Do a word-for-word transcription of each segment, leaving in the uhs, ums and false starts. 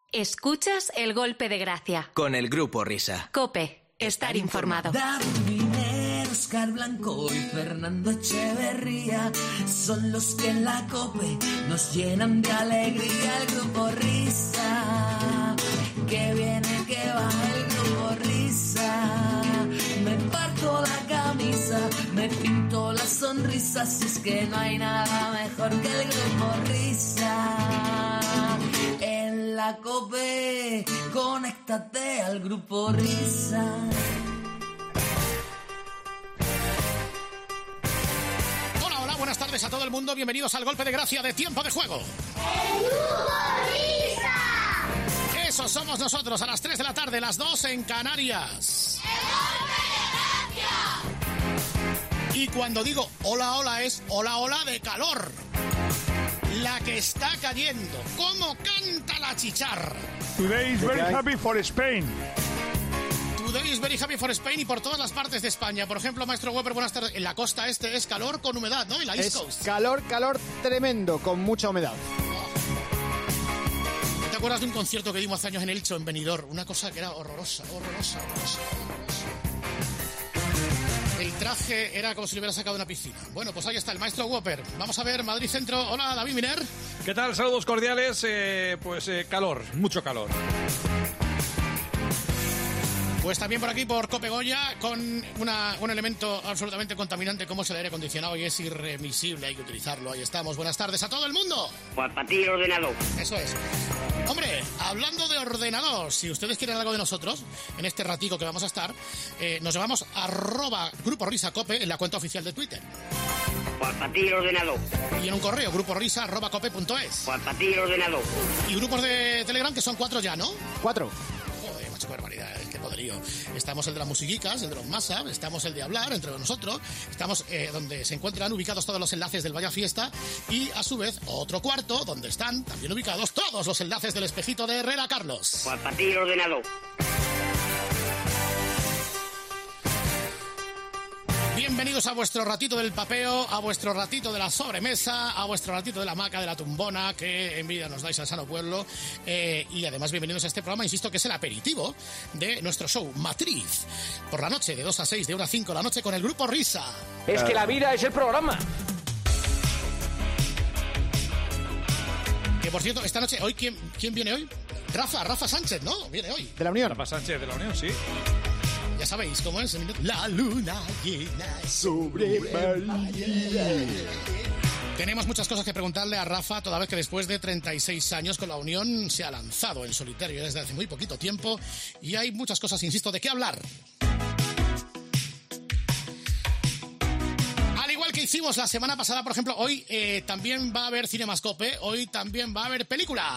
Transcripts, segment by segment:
Escuchas El Golpe de Gracia. Con el Grupo Risa. COPE. Estar informado. David Miner, Oscar Blanco y Fernando Echeverría son los que en la COPE nos llenan de alegría. El Grupo Risa, que viene, que va el Grupo Risa. Me parto la camisa, me pinto la sonrisa, si es que no hay nada mejor que el Grupo Risa. En la COPE, conéctate al Grupo Risa. Hola, hola, buenas tardes a todo el mundo. Bienvenidos al Golpe de Gracia de Tiempo de Juego. ¡El Grupo Risa! Eso somos nosotros, a las tres de la tarde, las dos en Canarias. ¡El Golpe de Gracia! Y cuando digo hola, hola, es hola, hola de calor. La que está cayendo. ¿Cómo canta la chicharra? Today is very happy for Spain. Today is very happy for Spain y por todas las partes de España. Por ejemplo, maestro Weber, buenas tardes. En la costa este es calor con humedad, ¿no? En la East Es Coast. calor, calor tremendo, con mucha humedad. ¿Te acuerdas de un concierto que dimos hace años en Elcho, en Benidorm? Una cosa que era horrorosa, horrorosa, horrorosa, horrorosa. El traje era como si lo hubiera sacado de una piscina. Bueno, pues ahí está el maestro Whopper. Vamos a ver Madrid Centro. Hola, David Miner. ¿Qué tal? Saludos cordiales. Eh, pues eh, calor, mucho calor. Pues también por aquí, por Cope Goya, con una, un elemento absolutamente contaminante como es el aire acondicionado y es irremisible, hay que utilizarlo. Ahí estamos. Buenas tardes a todo el mundo. Pues para ti, ordenador. Eso es. Hombre, hablando de ordenador, si ustedes quieren algo de nosotros, en este ratico que vamos a estar, eh, nos llamamos arroba Grupo Risa Cope en la cuenta oficial de Twitter. Pues para ti, ordenador. Y en un correo, gruporisa arroba cope punto es. Pues para ti, ordenador. Y grupos de Telegram, que son cuatro ya, ¿no? Cuatro. Joder, macho, qué barbaridad, qué poderío. Estamos el de las musiquicas, el de los Masa, estamos el de hablar entre nosotros, estamos eh, donde se encuentran ubicados todos los enlaces del Vaya Fiesta y a su vez otro cuarto donde están también ubicados todos los enlaces del espejito de Herrera Carlos. Pues para ti, ordenador. Bienvenidos a vuestro ratito del papeo, a vuestro ratito de la sobremesa, a vuestro ratito de la hamaca, de la tumbona, que envidia nos dais al sano pueblo. Eh, y además bienvenidos a este programa, insisto, que es el aperitivo de nuestro show Matriz. Por la noche, de dos a seis, de una a cinco, la noche con el Grupo Risa. Es que la vida es el programa. Que por cierto, esta noche, hoy, ¿quién, quién viene hoy? Rafa, Rafa Sánchez, ¿no? Viene hoy. De la Unión. Rafa Sánchez de la Unión, sí. Ya sabéis cómo es. La luna llena sobre María. Tenemos muchas cosas que preguntarle a Rafa, toda vez que después de treinta y seis años con la Unión se ha lanzado en solitario desde hace muy poquito tiempo y hay muchas cosas, insisto, de qué hablar. Al igual que hicimos la semana pasada, por ejemplo, hoy eh, también va a haber Cinemascope, hoy también va a haber película.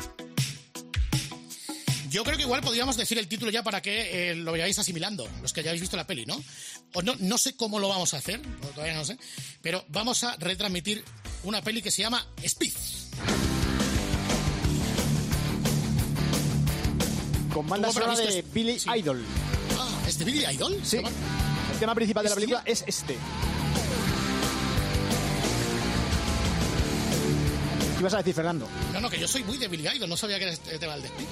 Yo creo que igual podríamos decir el título ya para que eh, lo vayáis asimilando, los que hayáis visto la peli, ¿no? O no, no sé cómo lo vamos a hacer, todavía no sé, pero vamos a retransmitir una peli que se llama Speed. Con banda sonora de esto? Billy Sí. Idol. Ah, ¿es de Billy Idol? Sí. El tema principal de la película es este. ¿Qué ibas a decir, Fernando? No, no, que yo soy muy de Billy Idol, no sabía que era este tema del Speed.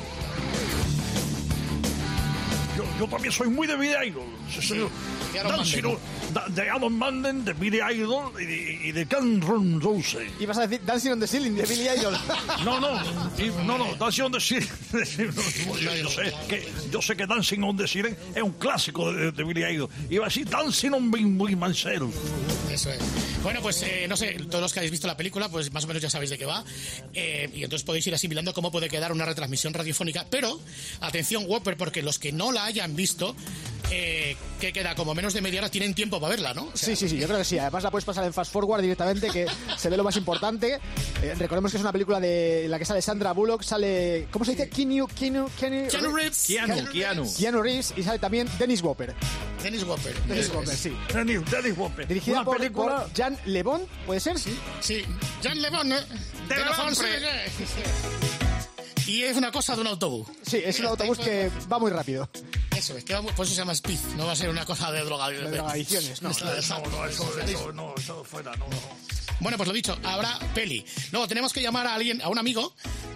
Yo, yo también soy muy de Billy Idol. Sí, señor. De Iron Dancing Maiden. on- da- de Iron Maiden, de Billy Idol y de, y de Guns N' Roses. Ibas a decir Dancing on the Ceiling de Billy Idol. No, no, y- no, no, Dancing on the Ceiling. yo, yo sé que, yo sé que Dancing on the Ceiling es un clásico de, de Billy Idol. Iba a decir Dancing on Being With Myself. Eso es. Bueno, pues eh, no sé, todos los que habéis visto la película, pues más o menos ya sabéis de qué va. Eh, y entonces podéis ir asimilando cómo puede quedar una retransmisión radiofónica. Pero, atención, Whopper, porque los que no la hayan visto, eh, que queda como menos de media hora, tienen tiempo para verla, ¿no? O sea, Sí, sí, sí, yo creo que sí. Además la puedes pasar en Fast Forward directamente, que se ve lo más importante. Eh, recordemos que es una película de en la que sale Sandra Bullock, sale... ¿Cómo se dice? Keanu... Keanu... Keanu, Keanu Reeves. Keanu, Keanu. Keanu Reeves, y sale también Dennis Hopper. Dennis Hopper. Dennis Eso Hopper, es. sí. Dennis, Dennis Hopper. Dirigida Una por, película... por Jan Lebon, ¿puede ser? Sí, sí. Jean Lebon, ¿eh? De la Lebon, Fonse. Y es una cosa de un autobús. Sí, es un autobús que va muy rápido. Eso es, que va muy- por eso se llama Speed. No va a ser una cosa de droga. De drogadicciones, no. No, no, no, eso, eso, no, eso fuera, no, no. Bueno, pues lo dicho, habrá peli. Luego tenemos que llamar a alguien, a un amigo,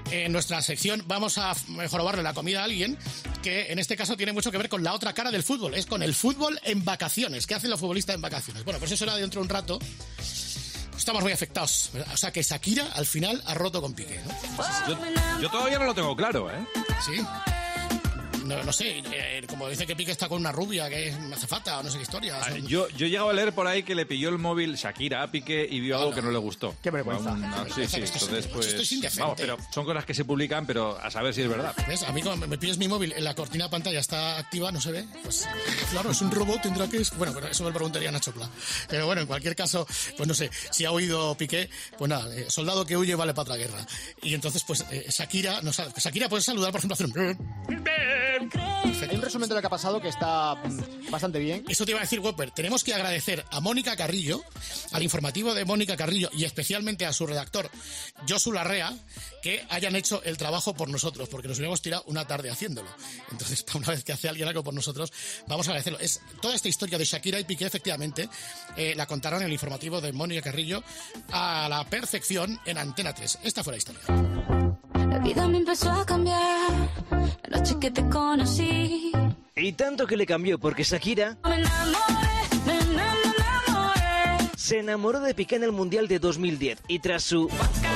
en nuestra sección vamos a jorobarle la comida a alguien que en este caso tiene mucho que ver con la otra cara del fútbol, es con el fútbol en vacaciones. ¿Qué hacen los futbolistas en vacaciones? Bueno, pues eso será dentro de un rato. Estamos muy afectados, ¿verdad? O sea que Shakira al final ha roto con Piqué, ¿no? Yo, yo todavía no lo tengo claro, ¿eh? Sí. No, no sé, eh, como dice que Piqué está con una rubia que es azafata o no sé qué historia. Ah, yo, yo he llegado a leer por ahí que le pilló el móvil Shakira a Piqué y vio algo que no le gustó. Qué vergüenza. Un- no, sí, sí, Esto es- entonces pues... esto es indecente. Vamos, pero son cosas que se publican, pero a saber si es verdad. ¿Ves? A mí cuando me pides mi móvil en la cortina de pantalla está activa, no se ve. Pues claro, es un robot, tendrá que... Bueno, pero eso me lo preguntaría Nacho Pla. Pero bueno, en cualquier caso, pues no sé, si ha oído Piqué, pues nada, eh, soldado que huye vale para otra guerra. Y entonces, pues eh, Shakira, no sabe, Shakira puede saludar, por ejemplo, hacer un... Hay un resumen de lo que ha pasado que está mm, bastante bien. Eso te iba a decir, Whopper. Tenemos que agradecer a Mónica Carrillo, al informativo de Mónica Carrillo y especialmente a su redactor, Josu Larrea, que hayan hecho el trabajo por nosotros, porque nos hubiéramos tirado una tarde haciéndolo. Entonces, una vez que hace alguien algo por nosotros, vamos a agradecerlo. Es toda esta historia de Shakira y Piqué, efectivamente, eh, la contaron en el informativo de Mónica Carrillo a la perfección en Antena tres. Esta fue la historia. La vida me empezó a cambiar la noche que te conocí. Y tanto que le cambió porque Shakira Me enamoré, me enamoré. se enamoró de Piqué en el Mundial de dos mil diez y tras su...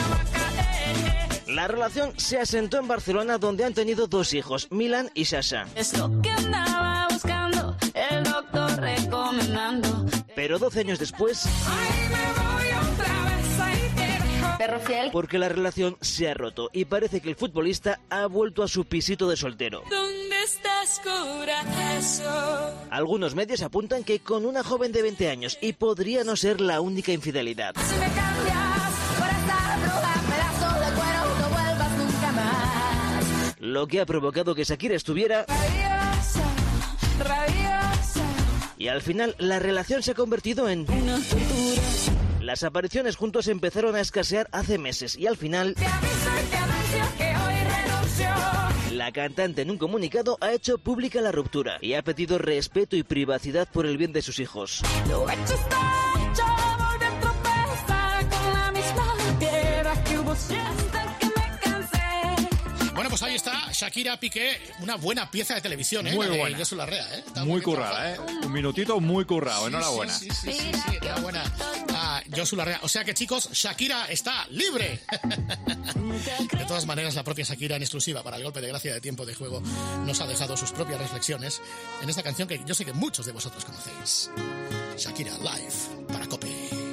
La relación se asentó en Barcelona donde han tenido dos hijos, Milan y Sasha. Es lo que andaba buscando, el doctor recomendando. Pero doce años después, Ay, me voy otra vez, ahí te dejo. Perro fiel. porque la relación se ha roto y parece que el futbolista ha vuelto a su pisito de soltero. ¿Dónde estás, corazón? Algunos medios apuntan que con una joven de veinte años y podría no ser la única infidelidad. Si me cambias por esa bruja, pedazo de cuero, no vuelvas nunca más. Lo que ha provocado que Shakira estuviera... Rabiosa, rabiosa. Y al final la relación se ha convertido en... Una tortura. Las apariciones juntos empezaron a escasear hace meses y al final... Te aviso y te anuncio que hoy renuncio. La cantante en un comunicado ha hecho pública la ruptura y ha pedido respeto y privacidad por el bien de sus hijos. Lo hecho está hecho, volví a tropezar con la misma piedra que hubo siempre que me cansé. Bueno, pues ahí está, Shakira Piqué, una buena pieza de televisión, ¿eh? Muy La de buena. Josu Larrea, ¿eh? Está Muy bien currada, ¿eh? trabajado. Un minutito muy currado, enhorabuena. Sí, sí, sí, sí, sí, enhorabuena a Josu Larrea. O sea que, chicos, Shakira está libre. De todas maneras, la propia Shakira en exclusiva para el golpe de gracia de Tiempo de Juego nos ha dejado sus propias reflexiones en esta canción que yo sé que muchos de vosotros conocéis. Shakira Live para COPE.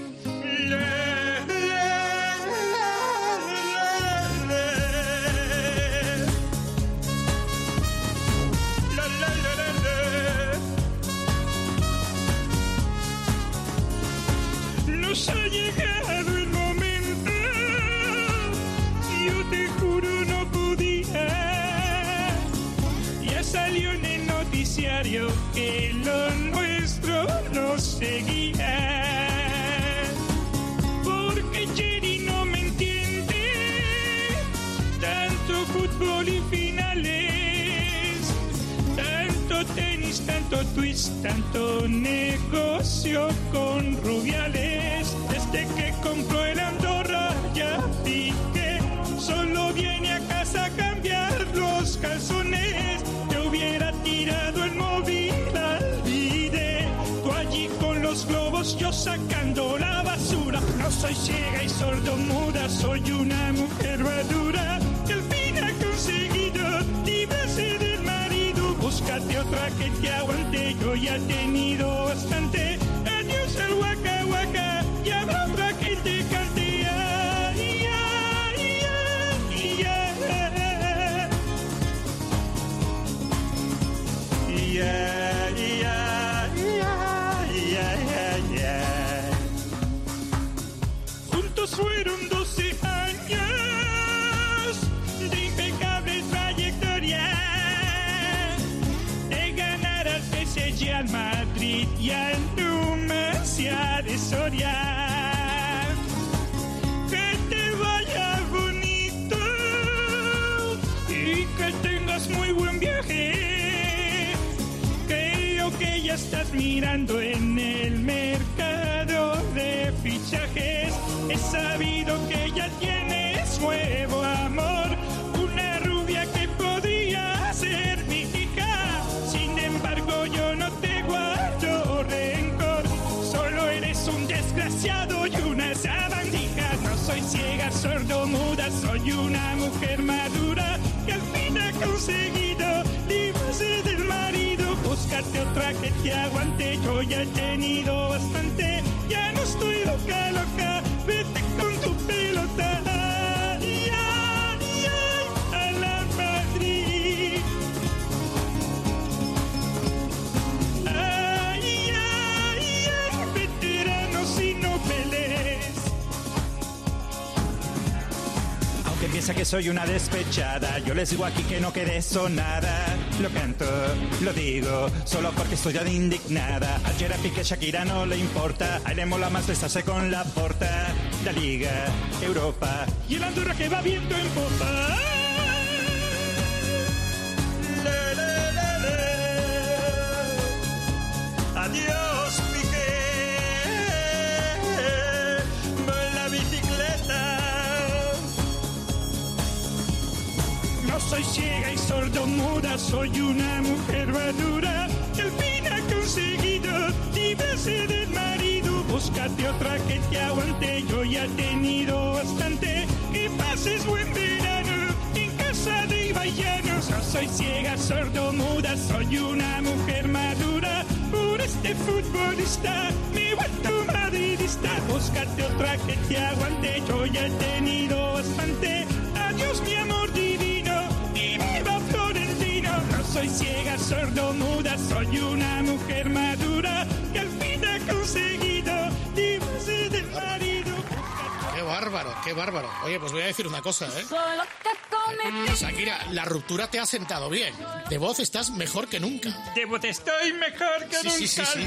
Nos ha llegado el momento, yo te juro no podía. Ya salió en el noticiario que lo nuestro no seguía. Porque Jerry no me entiende, tanto fútbol y finales, tanto tenis, tanto twist, tanto negocio con Rubiales. Desde que compró el Andorra ya Piqué solo viene a casa a cambiar los calzones. Te hubiera tirado el móvil al vide, tú allí con los globos, yo sacando la basura. No soy ciega y sordomuda, soy una mujer madura que al fin ha conseguido librarse del marido. Búscate otra que te aguante, yo ya he tenido bastante. Adiós el waka waka, y habrá otra que te cante. Ay, ay, ay, ay. Yeah, yeah, yeah, yeah, yeah. Juntos fueron doce años de impecable trayectoria, de ganar al P S G, al Madrid y al Numancia de Soria. Que te vaya bonito y que tengas muy buen viaje. Creo que ya estás mirando en el mercado de fichajes. He sabido que ya tienes nuevo amor. ciega, sordomuda, soy una mujer madura que al fin ha conseguido librarse del marido. Búscate otra que te aguante, yo ya he tenido bastante. Ya no estoy loca, loca, vete con tu pelota. Ay, ay, ay, a la Madrid. Ay, ay, ay, veteranos y no pelees. Aunque piensa que soy una despechada, yo les digo aquí que no quede sonada. Lo canto, lo digo, solo porque estoy ya indignada. Ayer a Piqué Shakira no le importa, a él le mola más besarse con la porta. La Liga, Europa y el Andorra que va viento en popa. Le, le, le, le. Adiós, Piqué, en la bicicleta. No soy ciega y sordomuda, soy una mujer madura que al fin ha conseguido librarse del marido. Búscate otra que te aguante, yo ya he tenido bastante. Que pases buen verano en casa de Ibayanos. No soy ciega, sordomuda, soy una mujer madura. Por este futbolista me he vuelto madridista. Búscate otra que te aguante, yo ya he tenido bastante. Adiós mi amor divino y viva Florentino. No soy ciega, sordomuda, soy una mujer madura que al fin ha conseguido librarse del marido. Qué bárbaro, qué bárbaro. Oye, pues voy a decir una cosa, ¿eh? Shakira, la ruptura te ha sentado bien. De voz estás mejor que nunca. De voz estoy mejor que Sí, sí, sí, sí.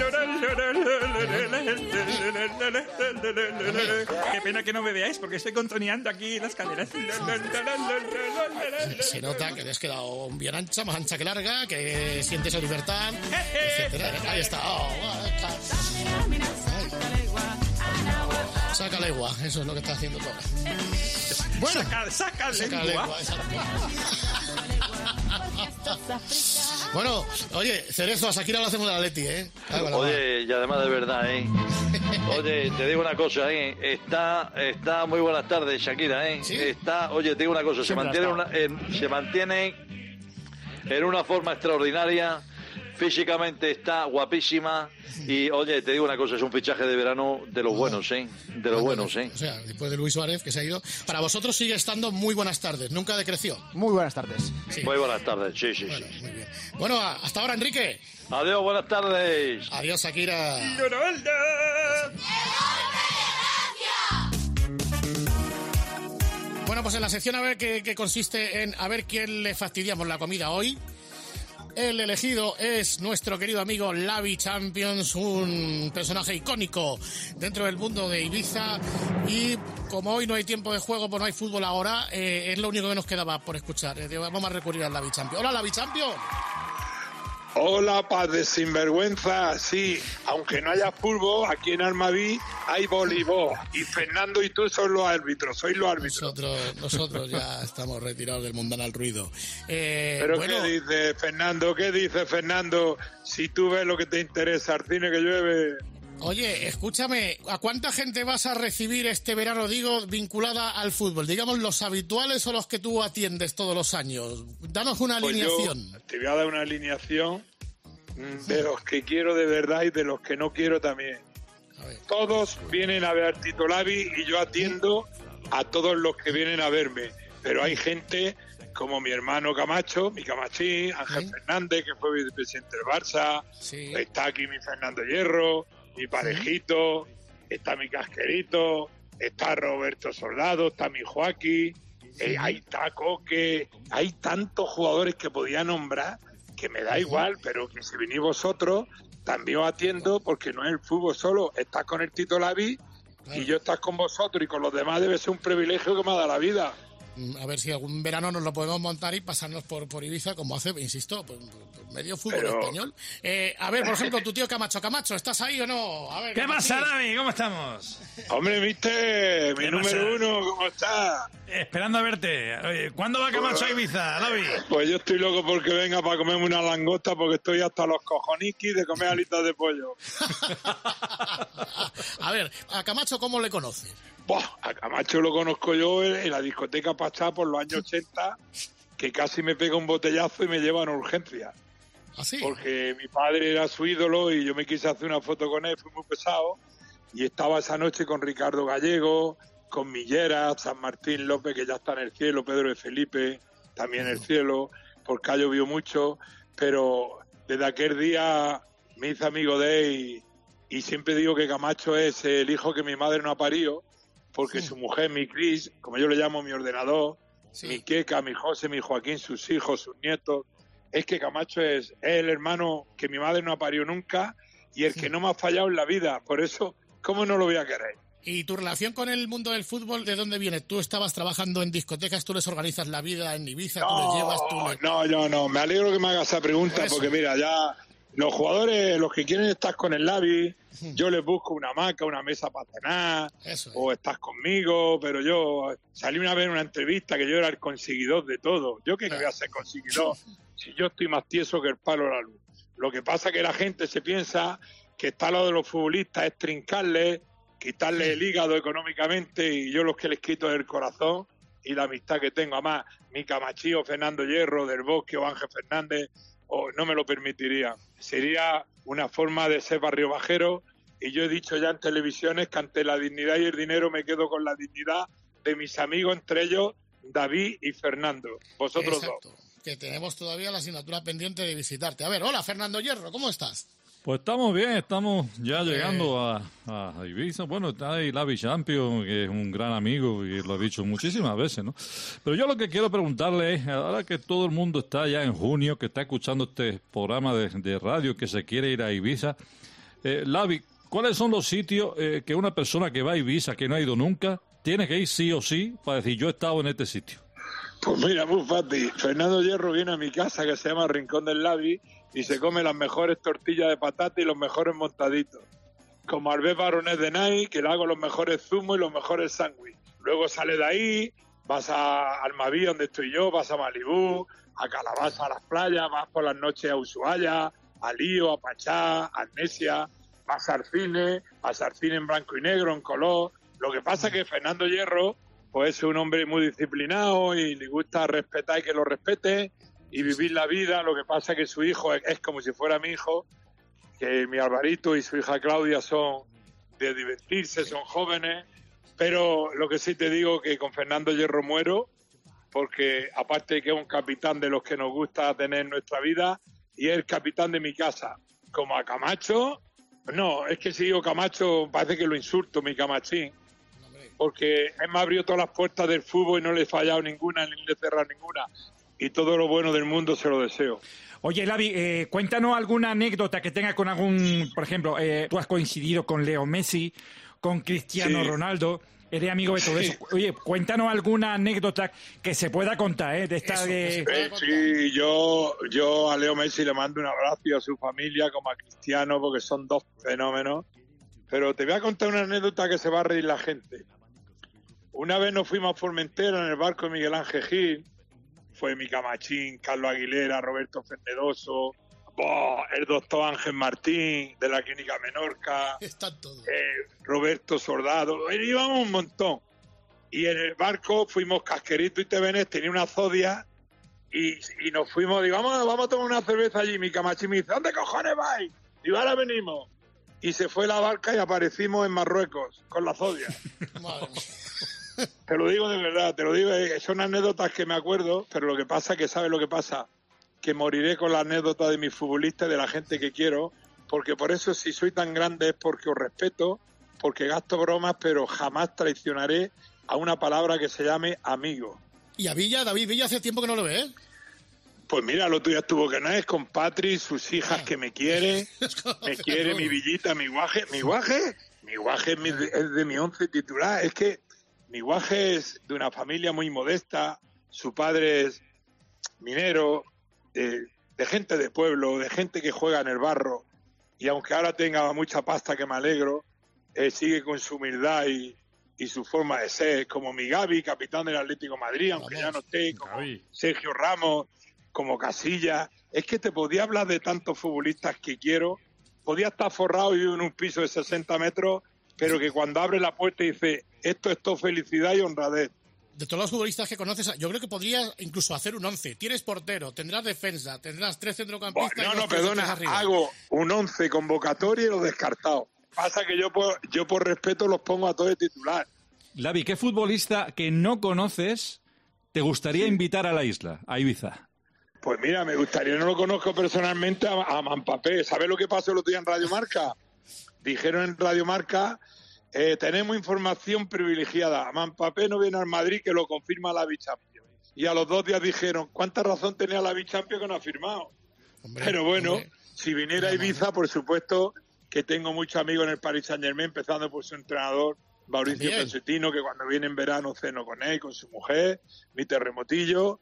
nunca. Qué pena que no me veáis porque estoy contoneando aquí las caderas. Se nota que te has quedado bien ancha, más ancha que larga, que sientes la libertad, etcétera. Ahí está. Oh, ahí está. Saca legua, eso es lo que está haciendo todo. Bueno, saca, saca, saca lengua. legua. Bueno, oye, Cerezo, a Shakira lo hacemos de la Leti, ¿eh? Claro, Oye, y además de verdad, ¿eh? Oye, te digo una cosa, ¿eh? Está, está muy buenas tardes, Shakira, ¿eh? ¿Sí? Está, oye, te digo una cosa, se mantiene, una, en, se mantiene en una forma extraordinaria. Físicamente está guapísima y, oye, te digo una cosa, es un fichaje de verano de los buenos, ¿eh? De los buenos, ¿eh? O sea, después de Luis Suárez, que se ha ido. Para vosotros sigue estando muy buenas tardes, nunca decreció. Muy buenas tardes. Sí. Muy buenas tardes, sí, sí, Bueno, sí. muy bien. Bueno, hasta ahora, Enrique. Adiós, buenas tardes. Adiós, Shakira. Ronaldo. Bueno, pues en la sección a ver que, que consiste en a ver quién le fastidiamos la comida hoy. El elegido es nuestro querido amigo Lavi Champions, un personaje icónico dentro del mundo de Ibiza. Y como hoy no hay tiempo de juego, pues no hay fútbol ahora, eh, es lo único que nos quedaba por escuchar. Eh, vamos a recurrir al Lavi Champions. Hola, Lavi Champions. Hola, paz de sinvergüenza. Sí, aunque no haya fútbol, aquí en Armaví hay voleibol. Y Fernando y tú sois los árbitros, sois los árbitros. Nosotros, nosotros ya estamos retirados del mundanal ruido. Eh, Pero bueno, ¿qué dice Fernando? ¿Qué dice Fernando? Si tú ves lo que te interesa, al cine que llueve... Oye, escúchame, ¿a cuánta gente vas a recibir este verano, digo, vinculada al fútbol? Digamos, ¿los habituales o los que tú atiendes todos los años? Danos una Pues alineación. yo te voy a dar una alineación de los que quiero de verdad y de los que no quiero también. Todos vienen a ver a Tito Lavi y yo atiendo a todos los que vienen a verme. Pero hay gente como mi hermano Camacho, mi Camachín, Ángel ¿Sí? Fernández, que fue vicepresidente del Barça, sí. Está aquí mi Fernando Hierro, mi parejito, ¿Sí? Está mi Casquerito, está Roberto Soldado, está mi Joaquín, ¿Sí? eh, ahí está Coque, hay tantos jugadores que podía nombrar que me da igual, pero que si venís vosotros también os atiendo, porque no es el fútbol solo, estás con el Tito Lavi claro. Y yo estás con vosotros y con los demás debe ser un privilegio que me ha dado la vida. A ver si algún verano nos lo podemos montar y pasarnos por, por Ibiza, como hace, insisto, por, por medio fútbol Pero... español. Eh, a ver, por ejemplo, tu tío Camacho. Camacho, ¿estás ahí o no? A ver, ¿Qué pasa, Lavi? ¿Cómo estamos? Hombre, viste, mi número uno, ¿cómo está? Esperando a verte. Oye, ¿cuándo va Camacho a Ibiza, Lavi? Pues yo estoy loco porque venga para comerme una langosta, porque estoy hasta los cojoniquis de comer alitas de pollo. A ver, a Camacho, ¿cómo le conoces? Buah, a Camacho lo conozco yo en, en la discoteca Pachá por los años ochenta, que casi me pega un botellazo y me llevan a urgencia. ¿Ah, sí? Porque mi padre era su ídolo y yo me quise hacer una foto con él, fui muy pesado, y estaba esa noche con Ricardo Gallego, con Millera, San Martín López, que ya está en el cielo, Pedro de Felipe, también en el cielo, porque ha llovido mucho, pero desde aquel día me hice amigo de él y, y siempre digo que Camacho es el hijo que mi madre no ha parido, porque sí. Su mujer, mi Cris, como yo le llamo, mi ordenador, sí. Mi Queca, mi José, mi Joaquín, sus hijos, sus nietos, es que Camacho es, es el hermano que mi madre no ha parido nunca y el sí. Que no me ha fallado en la vida, por eso, ¿cómo no lo voy a querer? ¿Y tu relación con el mundo del fútbol, de dónde viene? ¿Tú estabas trabajando en discotecas, tú les organizas la vida en Ibiza, no, tú les llevas, tú les... No, yo no, me alegro que me hagas esa pregunta, porque mira, ya los jugadores, los que quieren estar con el Lavi, yo les busco una hamaca, una mesa para cenar, Eso es. O estás conmigo, pero yo salí una vez en una entrevista que yo era el conseguidor de todo. ¿Yo qué voy a ser conseguidor si yo estoy más tieso que el palo de la luz? Lo que pasa es que la gente se piensa que estar al lado de los futbolistas es trincarles, quitarle el hígado económicamente, y yo los que les quito es el corazón y la amistad que tengo. Además, mi Camachío, Fernando Hierro, Del Bosque o Ángel Fernández, oh, no me lo permitiría. Sería una forma de ser barrio bajero, y yo he dicho ya en televisiones que ante la dignidad y el dinero me quedo con la dignidad de mis amigos, entre ellos David y Fernando. Vosotros Exacto. dos. Que tenemos todavía la asignatura pendiente de visitarte. A ver, hola Fernando Hierro, ¿cómo estás? Pues estamos bien, estamos ya llegando a, a Ibiza. Bueno, está ahí Lavi Champion, que es un gran amigo y lo he dicho muchísimas veces, ¿no? Pero yo lo que quiero preguntarle es, ahora que todo el mundo está ya en junio, que está escuchando este programa de, de radio, que se quiere ir a Ibiza, eh, Lavi, ¿cuáles son los sitios eh, que una persona que va a Ibiza, que no ha ido nunca, tiene que ir sí o sí para decir yo he estado en este sitio? Pues mira, muy fácil. Fernando Hierro viene a mi casa, que se llama Rincón del Lavi, y se come las mejores tortillas de patata y los mejores montaditos. Como Albert Baronet de Nai, que le hago los mejores zumos y los mejores sándwiches. Luego sale de ahí, vas a Almaví, donde estoy yo, vas a Malibú, a Calabaza, a las playas, vas por las noches a Ushuaia, a Lío, a Pachá, a Amnesia, vas al cine, vas al cine en blanco y negro, en color. Lo que pasa es que Fernando Hierro pues es un hombre muy disciplinado y le gusta respetar y que lo respete y vivir la vida. Lo que pasa es que su hijo es, es como si fuera mi hijo, que mi Alvarito y su hija Claudia son de divertirse, son jóvenes, pero lo que sí te digo que con Fernando Hierro muero, porque aparte de que es un capitán de los que nos gusta tener en nuestra vida, y es el capitán de mi casa. Como a Camacho, no, es que si digo Camacho parece que lo insulto, mi Camachín, porque él me abrió todas las puertas del fútbol y no le he fallado ninguna, ni le he cerrado ninguna. Y todo lo bueno del mundo se lo deseo. Oye, Lavi, eh, cuéntanos alguna anécdota que tengas con algún... Por ejemplo, eh, tú has coincidido con Leo Messi, con Cristiano sí. Ronaldo, eres amigo de todo sí. eso. Oye, cuéntanos alguna anécdota que se pueda contar, ¿eh? De esta eso, de... Eh, sí, yo, yo a Leo Messi le mando un abrazo y a su familia, como a Cristiano, porque son dos fenómenos. Pero te voy a contar una anécdota que se va a reír la gente. Una vez nos fuimos a Formentera en el barco de Miguel Ángel Gil, fue mi Camachín, Carlos Aguilera, Roberto Fernedoso, oh, el doctor Ángel Martín de la Clínica Menorca, eh, Roberto Soldado, íbamos un montón. Y en el barco fuimos Casquerito y Tevenés, tenía una zodia, y, y nos fuimos, digo, vamos, vamos a tomar una cerveza allí. Mi Camachín me dice, ¿dónde cojones vais? Digo, ahora venimos. Y se fue la barca y aparecimos en Marruecos con la zodia. Te lo digo de verdad, te lo digo, son anécdotas que me acuerdo, pero lo que pasa es que, ¿sabes lo que pasa? Que moriré con la anécdota de mis futbolistas y de la gente que quiero, porque por eso si soy tan grande es porque os respeto, porque gasto bromas, pero jamás traicionaré a una palabra que se llame amigo. ¿Y a Villa? David Villa hace tiempo que no lo ve, ¿eh? Pues mira, lo tuyo estuvo que no es con Patri, sus hijas que me quiere, me quiere mi Villita, mi guaje, mi guaje, mi guaje es, mi, es de mi once titular, es que mi guaje es de una familia muy modesta, su padre es minero, de, de gente de pueblo, de gente que juega en el barro, y aunque ahora tenga mucha pasta, que me alegro, eh, sigue con su humildad y, y su forma de ser, como mi Gavi, capitán del Atlético de Madrid, aunque Vamos. ya no esté, como Gavi. Sergio Ramos, como Casillas. Es que te podía hablar de tantos futbolistas que quiero, podía estar forrado y en un piso de sesenta metros pero que cuando abre la puerta dice, esto es todo felicidad y honradez. De todos los futbolistas que conoces, yo creo que podrías incluso hacer un once. Tienes portero, tendrás defensa, tendrás tres centrocampistas. Bueno, y no, dos no, perdona, arriba. hago un once convocatoria y los descartados. Pasa que yo por, yo por respeto los pongo a todos de titular. Lavi, ¿qué futbolista que no conoces te gustaría sí. invitar a la isla, a Ibiza? Pues mira, me gustaría, no lo conozco personalmente, a, a Mampapé. ¿Sabes lo que pasó el otro día en Radio Marca? Dijeron en Radio Marca, eh, tenemos información privilegiada. Mampapé no viene al Madrid, que lo confirma la Bichampions. Y a los dos días dijeron, ¿cuánta razón tenía la Bichampions que no ha firmado? Hombre, Pero bueno, hombre. si viniera a Ibiza, por supuesto que tengo muchos amigos en el Paris Saint-Germain, empezando por su entrenador, Mauricio Pochettino, que cuando viene en verano ceno con él, con su mujer, mi terremotillo.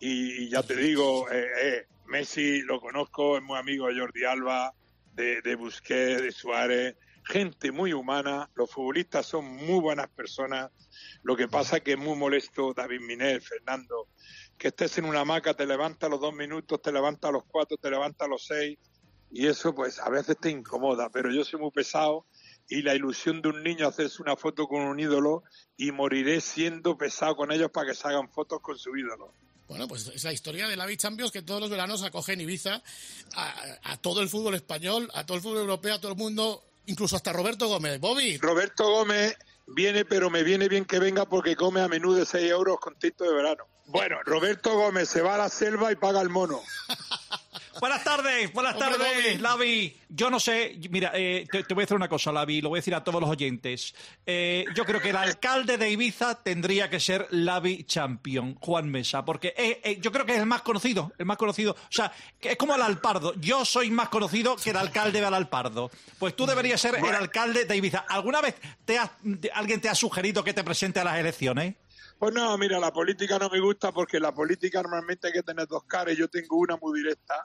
Y ya te digo, eh, eh, Messi lo conozco, es muy amigo de Jordi Alba, de, de Busquets, de Suárez, gente muy humana, los futbolistas son muy buenas personas, lo que pasa es que es muy molesto David Minel, Fernando, que estés en una hamaca, te levanta a los dos minutos, te levanta a los cuatro, te levanta a los seis, y eso pues a veces te incomoda, pero yo soy muy pesado y la ilusión de un niño hacerse una foto con un ídolo y moriré siendo pesado con ellos para que se hagan fotos con su ídolo. Bueno, pues es la historia de la Lavi Champions que todos los veranos acoge en Ibiza a, a todo el fútbol español, a todo el fútbol europeo, a todo el mundo, incluso hasta Roberto Gómez. Bobby. Roberto Gómez viene, pero me viene bien que venga porque come a menú de seis euros con tinto de verano. Bueno, Roberto Gómez se va a la selva y paga el mono. Buenas tardes, buenas Hombre, tardes, Bobby. Lavi. Yo no sé, mira, eh, te, te voy a decir una cosa, Lavi, lo voy a decir a todos los oyentes. Eh, yo creo que el alcalde de Ibiza tendría que ser Lavi Champion, Juan Mesa, porque eh, eh, yo creo que es el más conocido, el más conocido. O sea, que es como el Alpardo. Yo soy más conocido que el alcalde del Alpardo. Pues tú deberías ser el alcalde de Ibiza. ¿Alguna vez te has, alguien te ha sugerido que te presente a las elecciones? Pues no, mira, la política no me gusta porque en la política normalmente hay que tener dos caras y yo tengo una muy directa.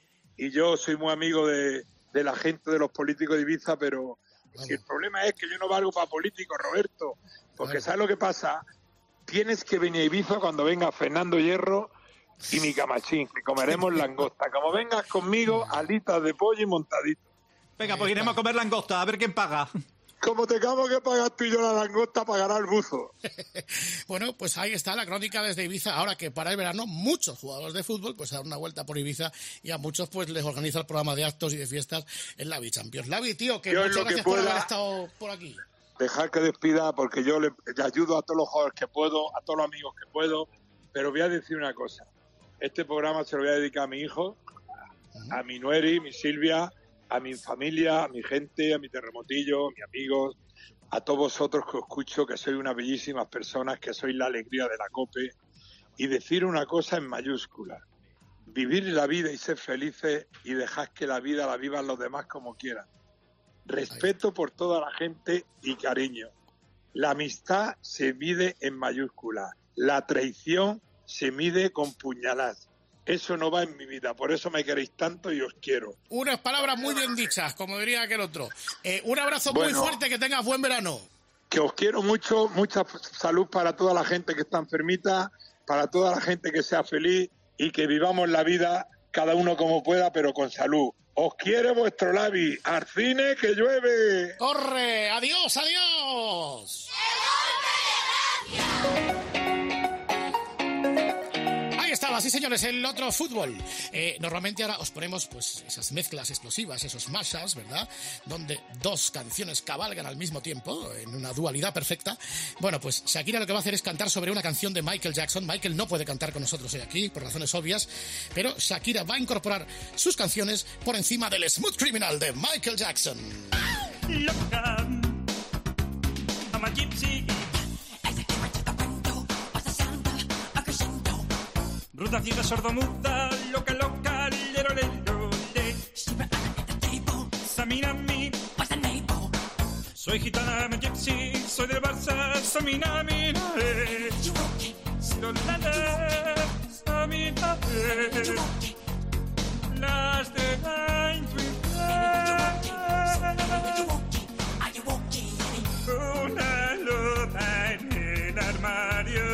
Y yo soy muy amigo de, de la gente, de los políticos de Ibiza, pero si el problema es que yo no valgo para políticos, Roberto, porque ¿sabes lo que pasa? Tienes que venir a Ibiza cuando venga Fernando Hierro y mi Camachín, que comeremos langosta. Como vengas conmigo, alitas de pollo y montadito. Venga, pues iremos a comer langosta, a ver quién paga. Como tengamos que pagar tú y yo la langosta, pagará el buzo. Bueno, pues ahí está la crónica desde Ibiza. Ahora que para el verano muchos jugadores de fútbol pues dan una vuelta por Ibiza y a muchos pues les organiza el programa de actos y de fiestas en la Lavi Champions. Lavi, tío, que yo muchas lo gracias que pueda, por haber estado por aquí. Dejar que despida porque yo le, le ayudo a todos los jugadores que puedo, a todos los amigos que puedo, pero voy a decir una cosa. Este programa se lo voy a dedicar a mi hijo, a mi Nueri, mi Silvia, a mi familia, a mi gente, a mi terremotillo, a mis amigos, a todos vosotros que os escucho, que sois unas bellísimas personas, que sois la alegría de la COPE, y decir una cosa en mayúscula: vivir la vida y ser felices y dejad que la vida la vivan los demás como quieran. Respeto por toda la gente y cariño. La amistad se mide en mayúscula, la traición se mide con puñaladas. Eso no va en mi vida, por eso me queréis tanto y os quiero. Unas palabras muy bien dichas, como diría aquel otro. Eh, un abrazo bueno, muy fuerte, que tengas buen verano. Que os quiero mucho, mucha salud para toda la gente que está enfermita, para toda la gente que sea feliz y que vivamos la vida cada uno como pueda, pero con salud. Os quiere vuestro Lavi. ¡Al cine que llueve! ¡Corre! ¡Adiós, adiós! Estaba, sí señores, el otro fútbol. Eh, normalmente ahora os ponemos pues esas mezclas explosivas, esos mashups, ¿verdad? Donde dos canciones cabalgan al mismo tiempo, en una dualidad perfecta. Bueno, pues Shakira lo que va a hacer es cantar sobre una canción de Michael Jackson. Michael no puede cantar con nosotros hoy aquí, por razones obvias, pero Shakira va a incorporar sus canciones por encima del Smooth Criminal de Michael Jackson. Loca, I'm a gypsy. Ruta, ciega, sordomuda, loca, loca, lero, lero, le. Saminami. Soy gitana, me gypsy, soy del Barça, Saminami, eh. Solana, Samina, eh. Las de Nine Una loba en el armario.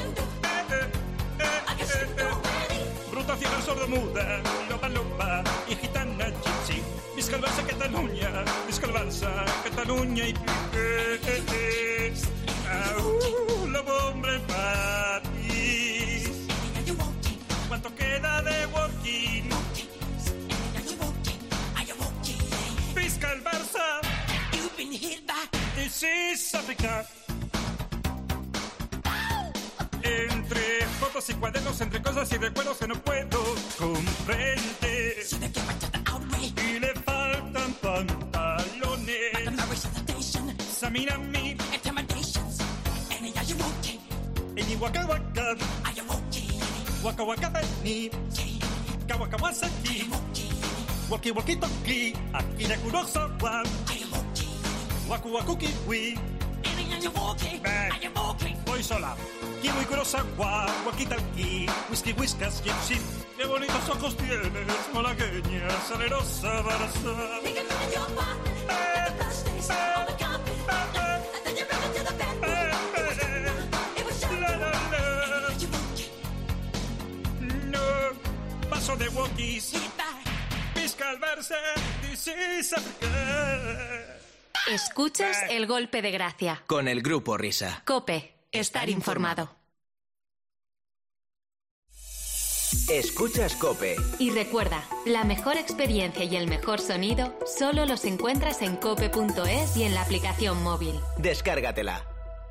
Bruta, ciega, sordomuda, loba, loba, y Visca el Barça, Catalunya, visca el Barça, Catalunya y Piqué. Uh, lobo hombre en París. ¿Cuánto queda de walking? Visca el Barça. This is Africa. Entre fotos y cuadernos, entre cosas y recuerdos que no puedo comprender. Y le faltan pantalones. Samina mi. En Waka Waka. Waka Waka Beni. Kawakawasaki. Waki Waki Toki. Akira Kurosawa. Waku Waku Kiwi. Voy sola. Kiwi Kurosawa, Wakitaki, Whisky Whiskas, Gypsy. Qué bonitos ojos tienes, malagueña, salerosa, barasa. No, paso de walkies. Pisca al Barça, this is Africa. Escuchas El Golpe de Gracia. Con el Grupo Risa. COPE. Estar informado. Escuchas COPE. Y recuerda, la mejor experiencia y el mejor sonido solo los encuentras en cope punto es y en la aplicación móvil. Descárgatela.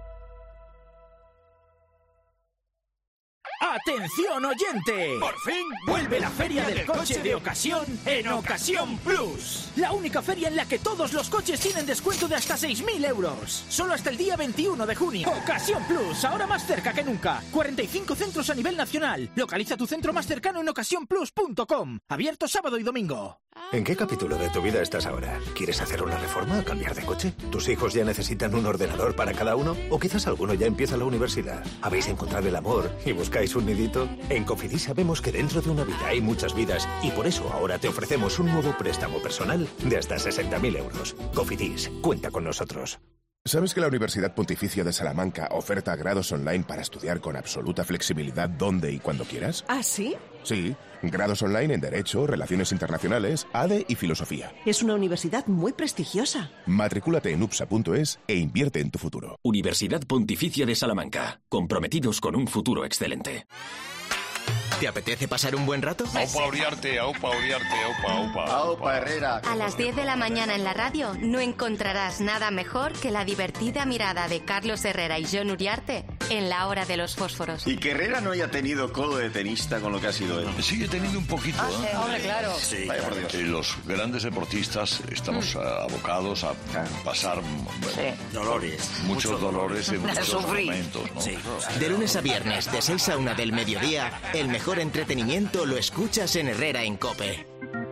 ¡Atención, oyente! ¡Por fin vuelve la Feria del Coche de Ocasión en Ocasión Plus! La única feria en la que todos los coches tienen descuento de hasta seis mil euros. Solo hasta el día veintiuno de junio. Ocasión Plus, ahora más cerca que nunca. cuarenta y cinco centros a nivel nacional. Localiza tu centro más cercano en ocasión plus punto com. Abierto sábado y domingo. ¿En qué capítulo de tu vida estás ahora? ¿Quieres hacer una reforma o cambiar de coche? ¿Tus hijos ya necesitan un ordenador para cada uno? ¿O quizás alguno ya empieza la universidad? ¿Habéis encontrado el amor y buscáis un nidito? En Cofidis sabemos que dentro de una vida hay muchas vidas y por eso ahora te ofrecemos un nuevo préstamo personal de hasta sesenta mil euros. Cofidis, cuenta con nosotros. ¿Sabes que la Universidad Pontificia de Salamanca oferta grados online para estudiar con absoluta flexibilidad donde y cuando quieras? ¿Ah, sí? Sí, grados online en Derecho, Relaciones Internacionales, A D E y Filosofía. Es una universidad muy prestigiosa. Matrículate en upsa punto es e invierte en tu futuro. Universidad Pontificia de Salamanca, comprometidos con un futuro excelente. ¿Te apetece pasar un buen rato? Aupa Uriarte, Aupa Uriarte, Aupa, Aupa. Aupa Herrera. A las diez de la mañana en la radio no encontrarás nada mejor que la divertida mirada de Carlos Herrera y John Uriarte en La Hora de los Fósforos. Y que Herrera no haya tenido codo de tenista con lo que ha sido él. Sigue teniendo un poquito, Ah, ¿eh? sí, hombre, claro. Sí, Vaya por Dios. Eh, Los grandes deportistas estamos eh, abocados a pasar bueno, Dolores. muchos dolores en A muchos sufrir. momentos, ¿no? De lunes a viernes, de seis a una del mediodía, el mejor entretenimiento lo escuchas en Herrera en COPE.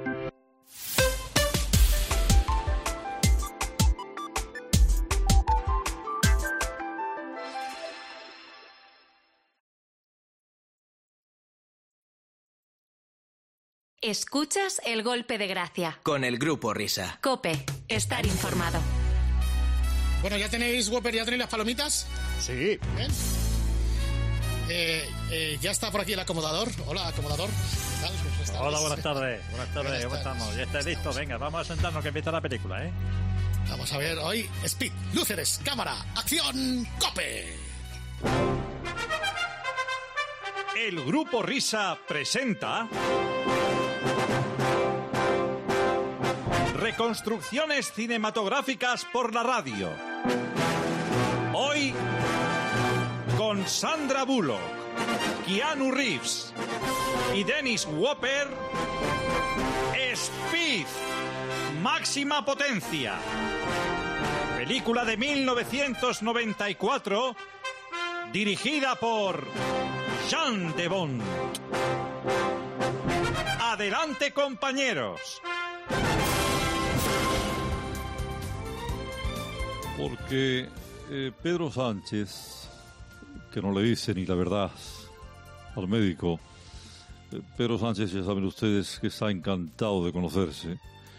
Escuchas El Golpe de Gracia. Con el Grupo Risa. COPE. Estar informado. Bueno, ¿ya tenéis, Whopper, ya tenéis las palomitas? Sí. Bien. Eh, eh, ya está por aquí el acomodador. Hola, acomodador. ¿Qué tal? ¿Cómo estás? Hola, buenas tardes. Buenas tardes, Buenas ¿cómo tardes. estamos? Ya está listo. Venga, vamos a sentarnos que empieza la película, ¿eh? Vamos a ver hoy Speed, luces, cámara, acción, COPE. El Grupo Risa presenta Reconstrucciones cinematográficas por la radio. Hoy con Sandra Bullock, Keanu Reeves y Dennis Hopper. Speed, máxima potencia. Película de mil novecientos noventa y cuatro, dirigida por Jean de Bont. Adelante, compañeros. Porque eh, Pedro Sánchez, que no le dice ni la verdad al médico, eh, Pedro Sánchez, ya saben ustedes que está encantado de conocerse,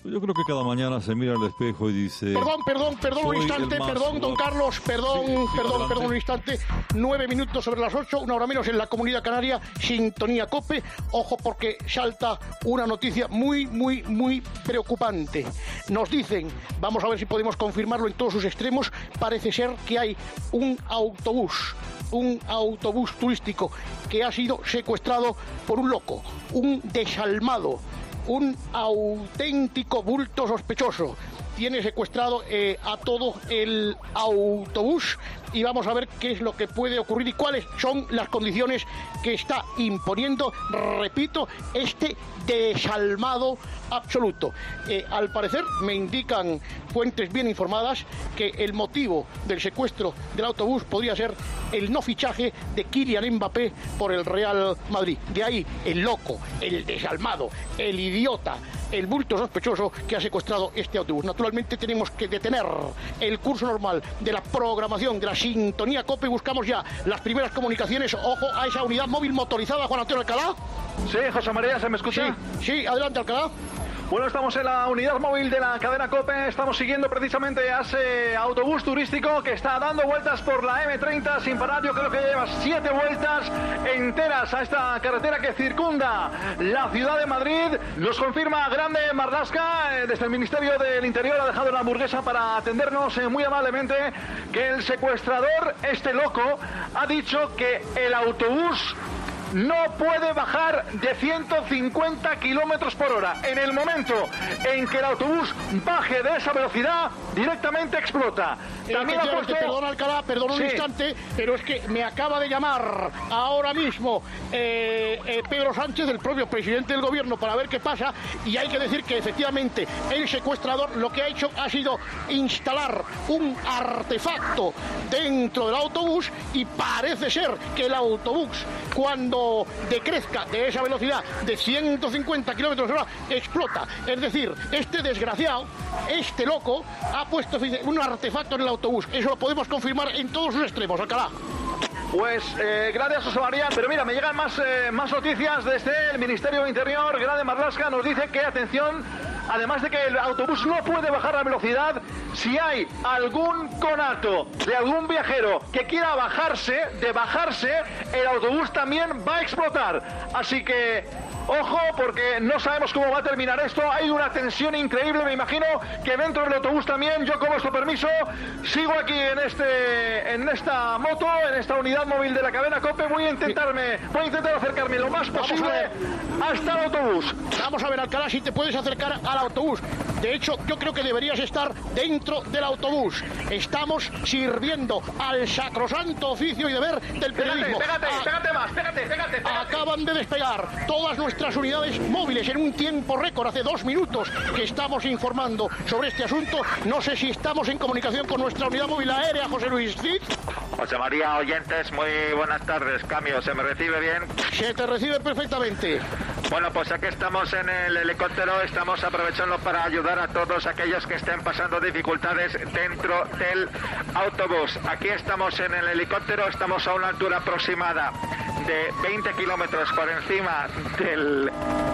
Yo creo que cada mañana se mira al espejo y dice... Perdón, perdón, perdón un "Soy instante, el más perdón, don guapo". Carlos, perdón, Sí, sí, perdón, adelante. perdón un instante. Nueve minutos sobre las ocho, una hora menos en la Comunidad Canaria, Sintonía COPE. Ojo porque salta una noticia muy, muy, muy preocupante. Nos dicen, vamos a ver si podemos confirmarlo en todos sus extremos, parece ser que hay un autobús, un autobús turístico que ha sido secuestrado por un loco, un desalmado, un auténtico bulto sospechoso. Tiene secuestrado eh, a todo el autobús y vamos a ver qué es lo que puede ocurrir y cuáles son las condiciones que está imponiendo, repito, este desalmado absoluto. Eh, al parecer, me indican fuentes bien informadas que el motivo del secuestro del autobús podría ser el no fichaje de Kylian Mbappé por el Real Madrid. De ahí el loco, el desalmado, el idiota, el bulto sospechoso que ha secuestrado este autobús. Naturalmente tenemos que detener el curso normal de la programación de la Sintonía COPE y buscamos ya las primeras comunicaciones. Ojo a esa unidad móvil motorizada, Juan Antonio Alcalá. Sí, José María, ¿se me escucha? Sí, sí, adelante Alcalá. Bueno, estamos en la unidad móvil de la cadena COPE, estamos siguiendo precisamente a ese autobús turístico que está dando vueltas por la eme treinta sin parar. Yo creo que lleva siete vueltas enteras a esta carretera que circunda la ciudad de Madrid. Nos confirma Grande Marlaska, eh, desde el Ministerio del Interior ha dejado la hamburguesa para atendernos eh, muy amablemente, que el secuestrador, este loco, ha dicho que el autobús no puede bajar de ciento cincuenta kilómetros por hora. En el momento en que el autobús baje de esa velocidad, directamente explota. También ha puesto... Perdón, Alcalá, perdón un Sí. instante, pero es que me acaba de llamar ahora mismo eh, eh, Pedro Sánchez, el propio presidente del gobierno, para ver qué pasa, y hay que decir que efectivamente el secuestrador lo que ha hecho ha sido instalar un artefacto dentro del autobús y parece ser que el autobús, cuando decrezca de esa velocidad de ciento cincuenta kilómetros por hora, explota. Es decir, este desgraciado, este loco, ha puesto un artefacto en el autobús. Eso lo podemos confirmar en todos sus extremos, Alcalá. Pues eh, gracias, José María. Pero mira, me llegan más, eh, más noticias desde el Ministerio de Interior. Grande Marlaska nos dice que, atención, además de que el autobús no puede bajar la velocidad, si hay algún conato de algún viajero que quiera bajarse, de bajarse, el autobús también va a explotar. Así que... ojo, porque no sabemos cómo va a terminar esto. Hay una tensión increíble. Me imagino que dentro del autobús también. Yo, con vuestro permiso, sigo aquí en este, en esta moto, en esta unidad móvil de la cadena COPE. Voy a intentarme, voy a intentar acercarme lo más Vamos posible a ver. hasta el autobús. Vamos a ver, Alcalá, si te puedes acercar al autobús. De hecho, yo creo que deberías estar dentro del autobús. Estamos sirviendo al sacrosanto oficio y deber del periodismo. Pégate, pégate, Ah, pégate más, pégate, pégate, pégate. Acaban de despegar todas nuestras unidades móviles en un tiempo récord, hace dos minutos que estamos informando sobre este asunto. No sé si estamos en comunicación con nuestra unidad móvil aérea, José Luis Cid. José María, oyentes, muy buenas tardes. Cambio, ¿se me recibe bien? Se te recibe perfectamente. Bueno, pues aquí estamos en el helicóptero, estamos aprovechando para ayudar a todos aquellos que estén pasando dificultades dentro del autobús. Aquí estamos en el helicóptero, estamos a una altura aproximada de veinte kilómetros por encima del,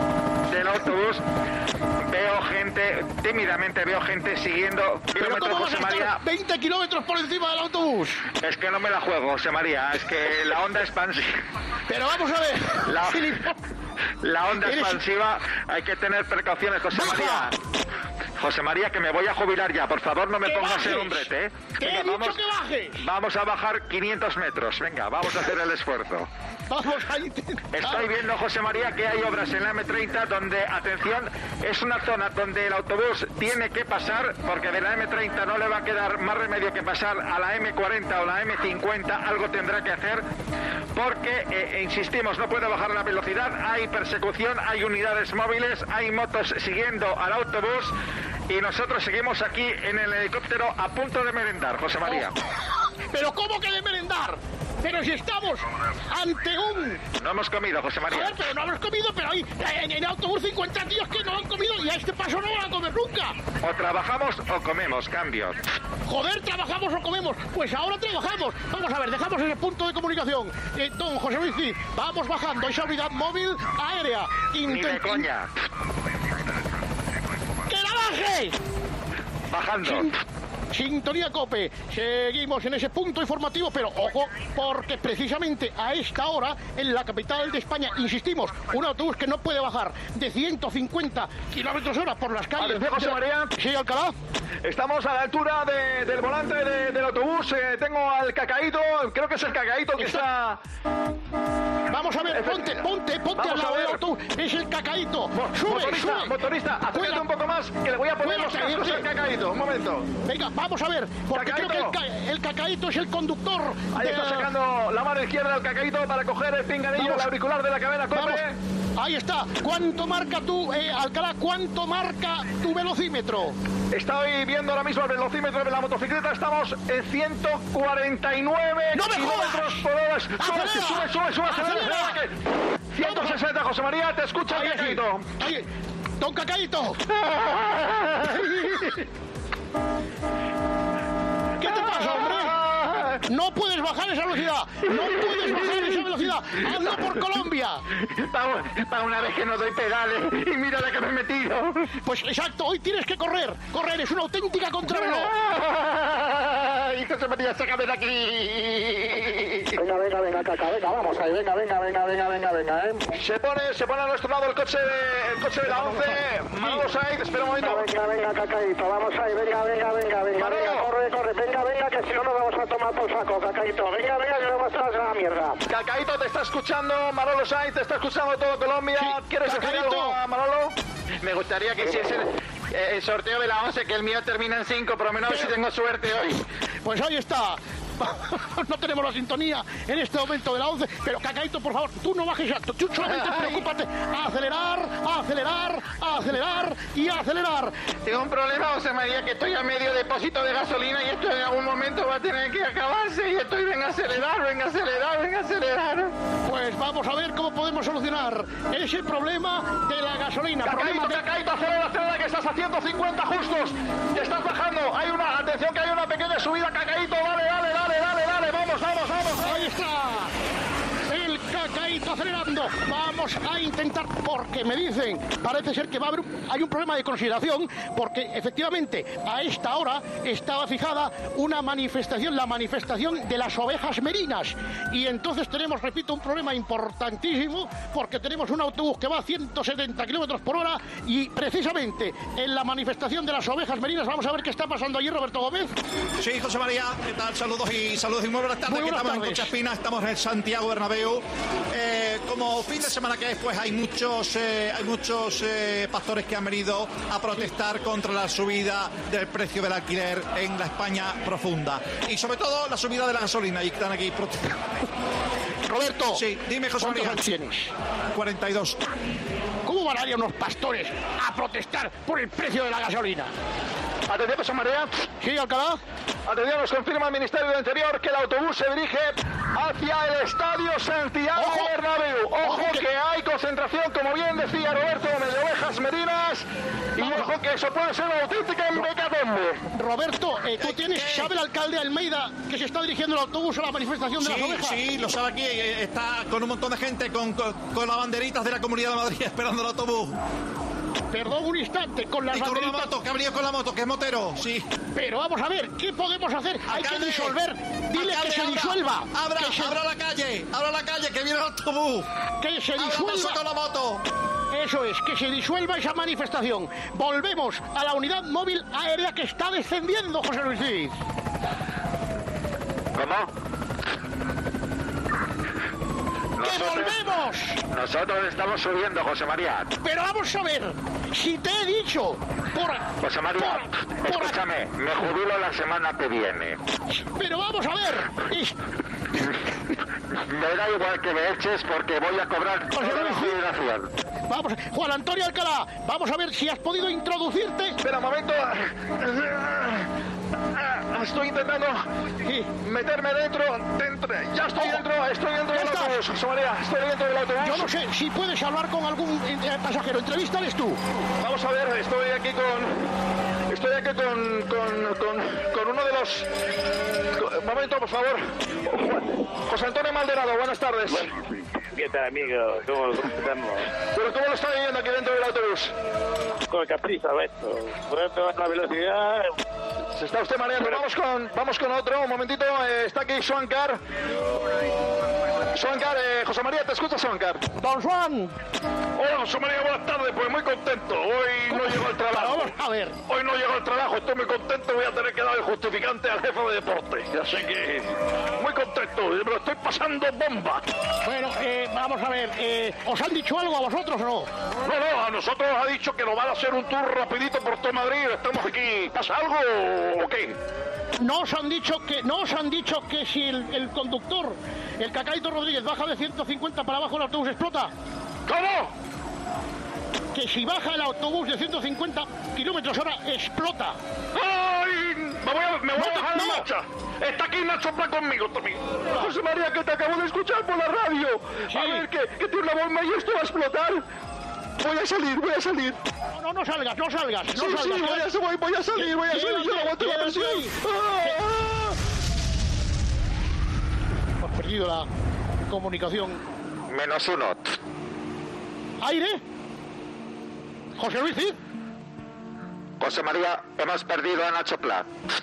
del autobús. Veo gente, tímidamente veo gente siguiendo ¿Pero kilómetros, cómo vas José a estar María. veinte kilómetros por encima del autobús? Es que no me la juego, José María, es que la onda expansiva... Pero vamos a ver. La, la onda Eres- expansiva, hay que tener precauciones, José María. José María, que me voy a jubilar ya, por favor no me ¡Que pongas bajes! en un brete, ¿eh? ¡Te he Venga, dicho vamos, que bajes! vamos a bajar quinientos metros, venga, vamos a hacer el esfuerzo. Vamos a intentar. Estoy viendo, José María, que hay obras en la eme treinta donde, atención, es una zona donde el autobús tiene que pasar, porque de la eme treinta no le va a quedar más remedio que pasar a la eme cuarenta o la eme cincuenta, algo tendrá que hacer, porque, eh, insistimos, no puede bajar la velocidad, hay persecución, hay unidades móviles, hay motos siguiendo al autobús, y nosotros seguimos aquí en el helicóptero a punto de merendar, José María. ¿Pero cómo que de merendar? Pero si estamos ante un... No hemos comido, José María. Joder, pero no hemos comido, pero hay en el autobús cincuenta tíos que no han comido y a este paso no van a comer nunca. O trabajamos o comemos, cambio. Joder, ¿trabajamos o comemos? Pues ahora trabajamos. Vamos a ver, dejamos ese punto de comunicación. Eh, don José Luis Cid, vamos bajando esa unidad móvil aérea. Ni de Intent- coña. ¡Que la baje! Bajando. Sin- Sintonía COPE, seguimos en ese punto informativo, pero ojo, porque precisamente a esta hora, en la capital de España, insistimos, un autobús que no puede bajar de ciento cincuenta kilómetros hora por las calles. Atención, José María. Sí, Alcalá. Estamos a la altura de- del volante de- del autobús. Eh, tengo al Cacaíto, creo que es el Cacaíto que está... Vamos a ver, ponte, ponte, ponte Vamos al a lado ver. del autobús. Es el Cacaíto. Sube, motorista, sube. motorista, acércate un poco más, que le voy a poner los Cuélate, cascos sí. al Cacaíto. Un momento. Venga, vamos a ver, porque Cacaíto. creo que el, ca- el Cacaíto es el conductor. Ahí de está la- sacando la mano izquierda del Cacaíto para coger el pinganillo, Vamos. el auricular de la cadena COPE. Vamos. Ahí está. ¿Cuánto marca tú, eh, Alcalá? ¿Cuánto marca tu velocímetro? Estoy viendo ahora mismo el velocímetro de la motocicleta. Estamos en ciento cuarenta y nueve ¡No me kilómetros jodas! por hora. Sube, ¡Acelera! sube, sube, sube, acelera, ¡Acelera! acelera, que- ciento sesenta, José María, te escucha el Ahí, Cacaíto. ahí. Don Cacaíto. ¿Qué te pasa, hombre? No puedes bajar esa velocidad. No puedes bajar esa velocidad. Hazlo por Colombia. Para una vez que no doy pedales y mira la que me he metido. Pues exacto, hoy tienes que correr. Correr es una auténtica contrarreloj. ¡Ay, José María, sácame de aquí! Venga, venga, venga, Caca, venga, vamos ahí, venga, venga, venga, venga, venga, venga, eh. Se pone, se pone a nuestro lado el coche de, el coche de la once. Manolo Sainz, espera un momento. Venga, venga, Cacaíto, vamos ahí, venga, venga, venga, venga, venga, corre, corre, venga, venga, que si no nos vamos a tomar por saco, Cacaíto, venga, venga, que nos vamos a hacer la mierda. Cacaíto te está escuchando, Manolo Sainz, te está escuchando todo Colombia. Sí, ¿Quieres decir Cacaíto. algo a Manolo? Me gustaría que hiciese el, el sorteo de la once, que el mío termina en cinco, por lo menos si tengo suerte hoy. Pues ahí está. No tenemos la sintonía en este momento de la once, pero Cacaíto, por favor, tú no bajes alto, tú solamente preocúpate a acelerar, a acelerar, a acelerar y a acelerar. Tengo un problema, José María, que estoy a medio depósito de gasolina y esto en algún momento va a tener que acabarse y estoy, venga a acelerar, venga a acelerar, venga a acelerar. Pues vamos a ver cómo podemos solucionar ese problema de la gasolina. Cacaíto, Problema de- Cacaíto, acelera, acelera, que estás a ciento cincuenta justos. Te estás bajando. Hay una, atención que hay una pequeña subida, Cacaíto. Dale, dale, dale, dale, dale. Vamos, vamos, vamos. Ahí está. El Cacaíto acelerando. Vamos a intentar, porque me dicen, parece ser que va a haber un, hay un problema de consideración, porque efectivamente a esta hora estaba fijada una manifestación, la manifestación de las ovejas merinas. Y entonces tenemos, repito, un problema importantísimo, porque tenemos un autobús que va a ciento setenta kilómetros por hora y precisamente en la manifestación de las ovejas merinas, vamos a ver qué está pasando allí, Roberto Gómez. Sí, José María, ¿qué tal? Saludos y saludos y muy buenas tardes. Muy buenas Aquí estamos tardes. en Concha Espina, estamos en el Santiago Bernabéu. Eh, como fin de semana que es, pues hay muchos, eh, hay muchos eh, pastores que han venido a protestar contra la subida del precio del alquiler en la España profunda y sobre todo la subida de la gasolina. Y están aquí protestando. Roberto. Sí, dime, José ¿cuántos María. años tienes? cuarenta y dos. ¿Cómo van a ir unos pastores a protestar por el precio de la gasolina? Atención, José María. Sí, Alcalá. Atención, nos confirma el Ministerio del Interior que el autobús se dirige hacia el Estadio Santiago Ojo. Bernabéu. Ojo, Ojo que- que... hay concentración, como bien decía Roberto, de ovejas merinas. Y Vamos. ojo que eso puede ser una auténtica embecatombe. Roberto, eh, tú tienes, ¿qué? ¿sabe el alcalde Almeida que se está dirigiendo el autobús a la manifestación de las Sí, ovejas? sí, lo sabe aquí. eh, Está con un montón de gente con, con, con las banderitas de la Comunidad de Madrid esperando el autobús. Perdón un instante, con las Y con una banderitas. moto, que ha venido con la moto, que es motero, sí. Pero vamos a ver, ¿qué podemos hacer? Hay que Alcalde, disolver. Dile alcalde, que se abra, disuelva. Abra, que se, abra la calle, abra la calle, que viene el autobús. que se Abra paso disuelva. con la moto. Eso es, que se disuelva esa manifestación. Volvemos a la unidad móvil aérea que está descendiendo, José Luis Cid. ¿Cómo? ¡Que volvemos! Nosotros estamos subiendo, José María. Pero vamos a ver, si te he dicho por... José María, por- por- escúchame, me jubilo la semana que viene. Pero vamos a ver, es- Me da igual que me eches porque voy a cobrar toda la jubilación. vamos, Juan Antonio Alcalá, vamos a ver si has podido introducirte. Espera un momento. Estoy intentando meterme dentro, dentro. Ya estoy dentro, estoy dentro Ya del estás. autobús, José María. Estoy dentro del autobús. Yo no sé si puedes hablar con algún eh, pasajero. Entrevístales tú. Vamos a ver, estoy aquí con... Estoy aquí con, con, con, con uno de los... Un momento, por favor. José Antonio Maldonado, buenas tardes. ¿Qué tal, amigo? ¿Cómo, cómo estamos? ¿Pero cómo lo está viviendo aquí dentro del autobús? Con capricho, esto. Por la velocidad... Se está usted mareando. Vamos con, vamos con otro. Un momentito. Eh, está aquí Swankar. Swankar, eh, José María, ¿te escuchas, Swankar? Don Juan. Hola, José María, buenas tardes. Pues muy contento. Hoy no llego al trabajo. Vamos a ver. Hoy no llego al trabajo. Estoy muy contento. Voy a tener que dar el justificante al jefe de deporte. Así que muy contento. Me lo estoy pasando bomba. Bueno, eh, vamos a ver. Eh, ¿Os han dicho algo a vosotros o no? No, no, a nosotros nos ha dicho que nos van a hacer un tour rapidito por todo Madrid. Estamos aquí. ¿Pasa algo o qué? No os han dicho que no os han dicho que si el, el conductor, el Cacaíto Rodríguez, baja de ciento cincuenta para abajo el autobús explota. ¿Cómo? Que si baja el autobús de ciento cincuenta kilómetros hora explota. ¡Ay! Me voy a, me voy no, a bajar no. la marcha. Está aquí Nacho Pla conmigo también. No. José María, que te acabo de escuchar por la radio. Sí. A ver, que, que tiene una bomba y esto va a explotar. Voy a salir, voy a salir. No, no, no salgas, no salgas. No sí, salgas, sí, voy a, voy, voy a salir, voy a salir. Yo no aguanto la presión. ¡Ah! Hemos perdido la comunicación. Menos uno. ¿Aire? ¿José Luis Cid? José María, hemos perdido a Nacho Pla.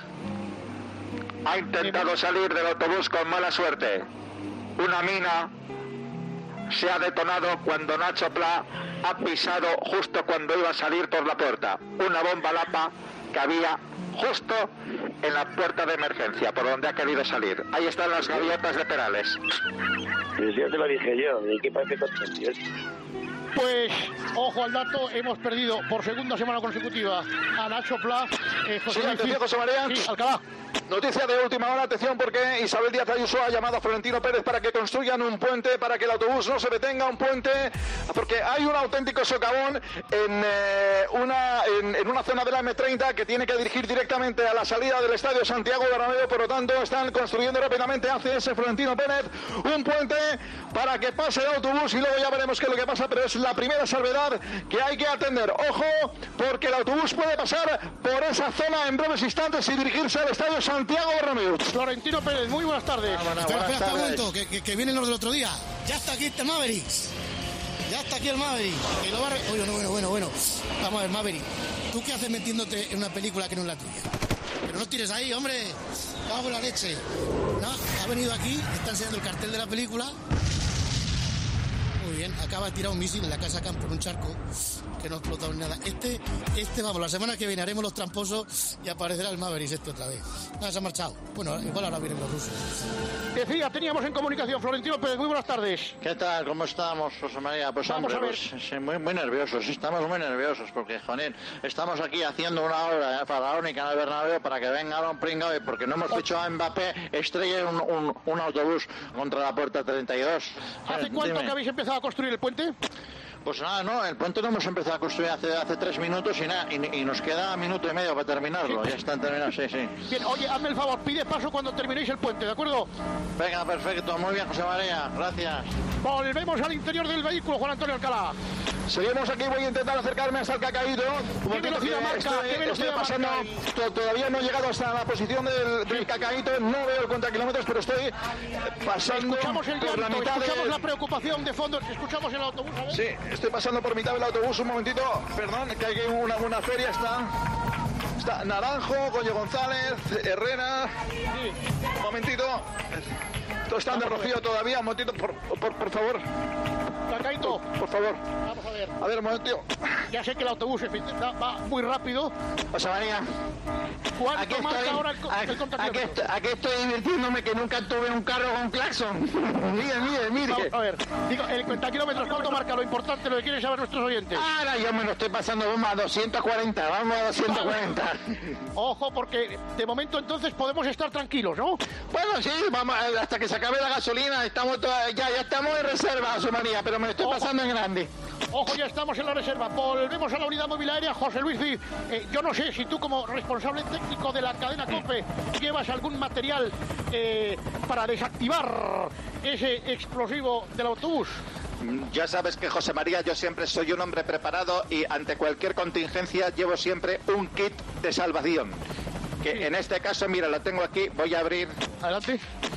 Ha intentado salir del autobús con mala suerte. Una mina se ha detonado cuando Nacho Pla ha pisado justo cuando iba a salir por la puerta. Una bomba lapa que había justo en la puerta de emergencia, por donde ha querido salir. Ahí están las gaviotas de Perales. Pues ya te lo dije yo, ¿de qué parece contento? Pues, ojo al dato, hemos perdido por segunda semana consecutiva a Nacho Pla. Eh, José sí, atención, José María. Sí, Alcalá. Noticia de última hora, atención, porque Isabel Díaz Ayuso ha llamado a Florentino Pérez para que construyan un puente, para que el autobús no se detenga, un puente, porque hay un auténtico socavón en, eh, una, en, en una zona de la eme treinta que tiene que dirigir directamente a la salida del Estadio Santiago Bernabéu. Por lo tanto, están construyendo rápidamente, hace ese Florentino Pérez, un puente para que pase el autobús y luego ya veremos qué es lo que pasa, pero es la primera salvedad que hay que atender. Ojo, porque el autobús puede pasar por esa zona en breves instantes y dirigirse al Estadio Santiago Bernabéu. Florentino Pérez, muy buenas tardes. Ah, bueno, espera, buenas espera, tardes. Un momento, que, que, que vienen los del otro día. Ya está aquí este Mavericks. Ya está aquí el Maverick. Que lo va a re... Oye, bueno, bueno, bueno. Vamos a ver, Maverick. ¿Tú qué haces metiéndote en una película que no es la tuya? Pero no tires ahí, hombre. Vamos la leche. No, ha venido aquí, está enseñando el cartel de la película. Muy bien, acaba de tirar un misil en la casa Camp por un charco que no ha explotado ni nada. Este, este, vamos, la semana que viene haremos los tramposos y aparecerá el Maverick este otra vez. Nada, se ha marchado. Bueno, igual ahora vienen los rusos. Decía, teníamos en comunicación Florentino Pérez, muy buenas tardes. ¿Qué tal? ¿Cómo estamos, José María? Pues Vamos hombre, a ver. Pues, sí, muy, muy nerviosos, estamos muy nerviosos porque, joder, estamos aquí haciendo una obra eh, para la única en el Bernabéu para que venga un pringao y porque no hemos fichado a Mbappé, estrelle un, un, un autobús contra la puerta treinta y dos. ¿Hace Eh, cuánto dime. que habéis empezado a construir el puente? Pues nada, no, el puente lo hemos empezado a construir hace, hace tres minutos y nada, y, y nos queda minuto y medio para terminarlo, ya están terminados, sí, sí. Bien, oye, hazme el favor, pide paso cuando terminéis el puente, ¿de acuerdo? Venga, perfecto, muy bien, José María, gracias. Volvemos al interior del vehículo, Juan Antonio Alcalá. Seguimos aquí, voy a intentar acercarme hasta el Cacaíto. ¿Qué velocidad marca? Estoy, ¿Qué velocidad estoy pasando, marca? to- todavía no he llegado hasta la posición del, del Cacaíto, no veo el contrakilómetros, pero estoy pasando Escuchamos el por la llanto, mitad escuchamos de... la preocupación de fondo, escuchamos el autobús, a ver. Sí, estoy pasando por mitad del autobús, un momentito, perdón, que hay una, una feria, está... Está Naranjo, Goyo González, Herrera... Un momentito... Todos están de rocío todavía, un momentito, por, por, por favor. Cacaíto. Por favor. Vamos a ver. A ver, un momentito. Ya sé que el autobús en fin, va, va muy rápido. José María. ¿Cuánto Aquí marca estoy, ahora el, co- aquí, el contrakilómetros? aquí estoy, aquí estoy divirtiéndome que nunca tuve un carro con claxon. mire, mire, mire. Vamos a ver, digo, el cuentakilómetros, ¿cuánto marca? Lo importante, lo que quieren saber nuestros oyentes. Ahora yo me lo estoy pasando, vamos a doscientos cuarenta, vamos a doscientos cuarenta. Ojo, porque de momento entonces podemos estar tranquilos, ¿no? Bueno, sí, vamos, eh, hasta que se acabe la gasolina, estamos toda- ya, ya estamos en reserva, José María, pero me lo estoy Ojo. pasando en grande. Ojo, ya estamos en la reserva. Volvemos a la unidad móvil aérea. José Luis Cid, eh, yo no sé si tú como responsable técnico de la cadena COPE llevas algún material eh, para desactivar ese explosivo del autobús. Ya sabes que, José María, yo siempre soy un hombre preparado y ante cualquier contingencia llevo siempre un kit de salvación. Que en este caso, mira, lo tengo aquí, voy a abrir... Adelante.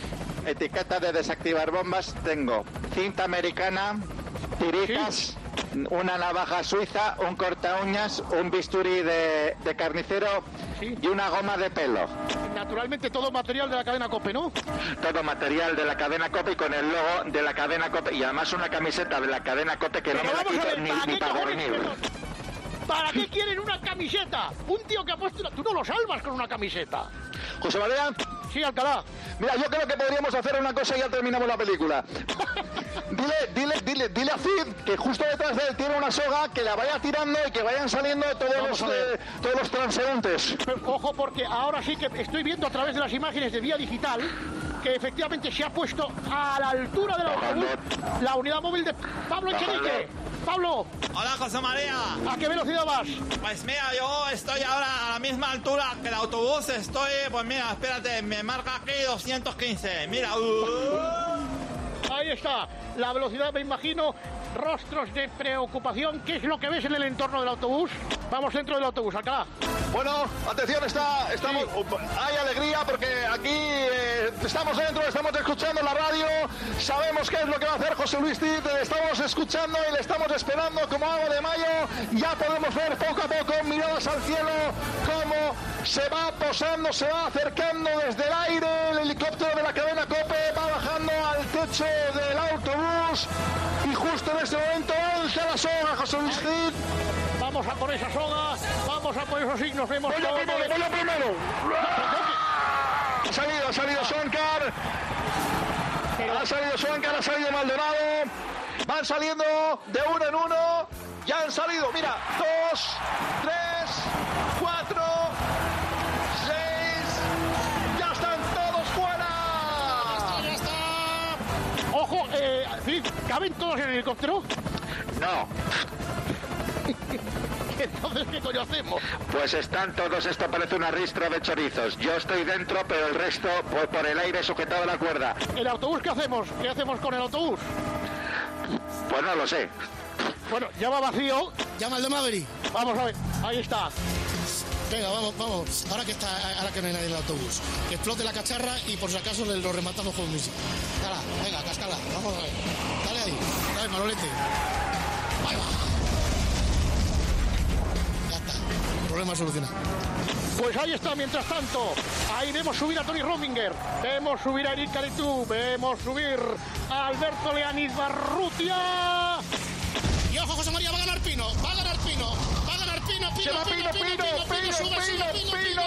etiqueta de desactivar bombas, tengo cinta americana, tiritas, una navaja suiza, un corta uñas, un bisturí de, de carnicero y una goma de pelo. Naturalmente todo material de la cadena COPE, ¿no? Todo material de la cadena COPE y con el logo de la cadena COPE y además una camiseta de la cadena COPE que no me la quito ni, ni para dormir. ¿Para qué quieren una camiseta? Un tío que ha puesto... Tú no lo salvas con una camiseta. José María. Sí, Alcalá. Mira, yo creo que podríamos hacer una cosa y ya terminamos la película. Dile, dile, dile, dile a Cid que justo detrás de él tiene una soga, que la vaya tirando y que vayan saliendo todos los, eh, todos los transeúntes. Pero, ojo, porque ahora sí que estoy viendo a través de las imágenes de vía digital que efectivamente se ha puesto a la altura del autobús la unidad móvil de Pablo Echenique. Pablo. Hola, José María. ¿A qué velocidad vas? Pues mira, yo estoy ahora a la misma altura que el autobús. Estoy, pues mira, espérate, me marca aquí doscientos quince. Mira. Uh. Ahí está. La velocidad, me imagino, rostros de preocupación. ¿Qué es lo que ves en el entorno del autobús? Vamos dentro del autobús, Alcalá. Bueno, atención, está, estamos, sí. Hay alegría porque aquí eh, estamos dentro, estamos escuchando la radio, sabemos qué es lo que va a hacer José Luis Cid, le estamos escuchando y le estamos esperando como agua de mayo. Ya podemos ver poco a poco, miradas al cielo, cómo se va posando, se va acercando desde el aire, el helicóptero de la cadena COPE va bajando al techo del autobús y justo en este momento lanza la soga José Luis Cid. Vamos a por esa soga, vamos a por esos signos, vemos voy todo. Primero, voy a primero. Ha salido, ha salido Soncar. Ha salido Soncar, ha salido Maldonado. Van saliendo de uno en uno. Ya han salido, mira, dos, tres, cuatro, seis. Ya están todos fuera. Ya está, ya está. Ojo, eh, ¿caben todos en el helicóptero? No. Entonces, ¿qué coño hacemos? Pues están todos, esto parece una ristra de chorizos. Yo estoy dentro, pero el resto pues, por el aire sujetado a la cuerda. ¿El autobús qué hacemos? ¿Qué hacemos con el autobús? Pues no lo sé. Bueno, ya va vacío. Llama al de Maverick. Vamos a ver, ahí está. Venga, vamos, vamos. Ahora que está, ahora que no hay nadie en el autobús. Que explote la cacharra y por si acaso lo rematamos con música. Dale, venga, cascala, vamos a ver. Dale ahí, dale, Manolete. Ahí va. Problema solucionado. Pues ahí está, mientras tanto, ahí vemos subir a Tony Rominger, vemos subir a Eric Caritu, vemos subir a Alberto Leaniz Barrutia. Y ojo, José María, va a ganar Pino, va a ganar Pino, va a ganar Pino, Pino, Se va Pino, Pino, Pino, Pino, Pino, Pino, Pino, Pino, Pino,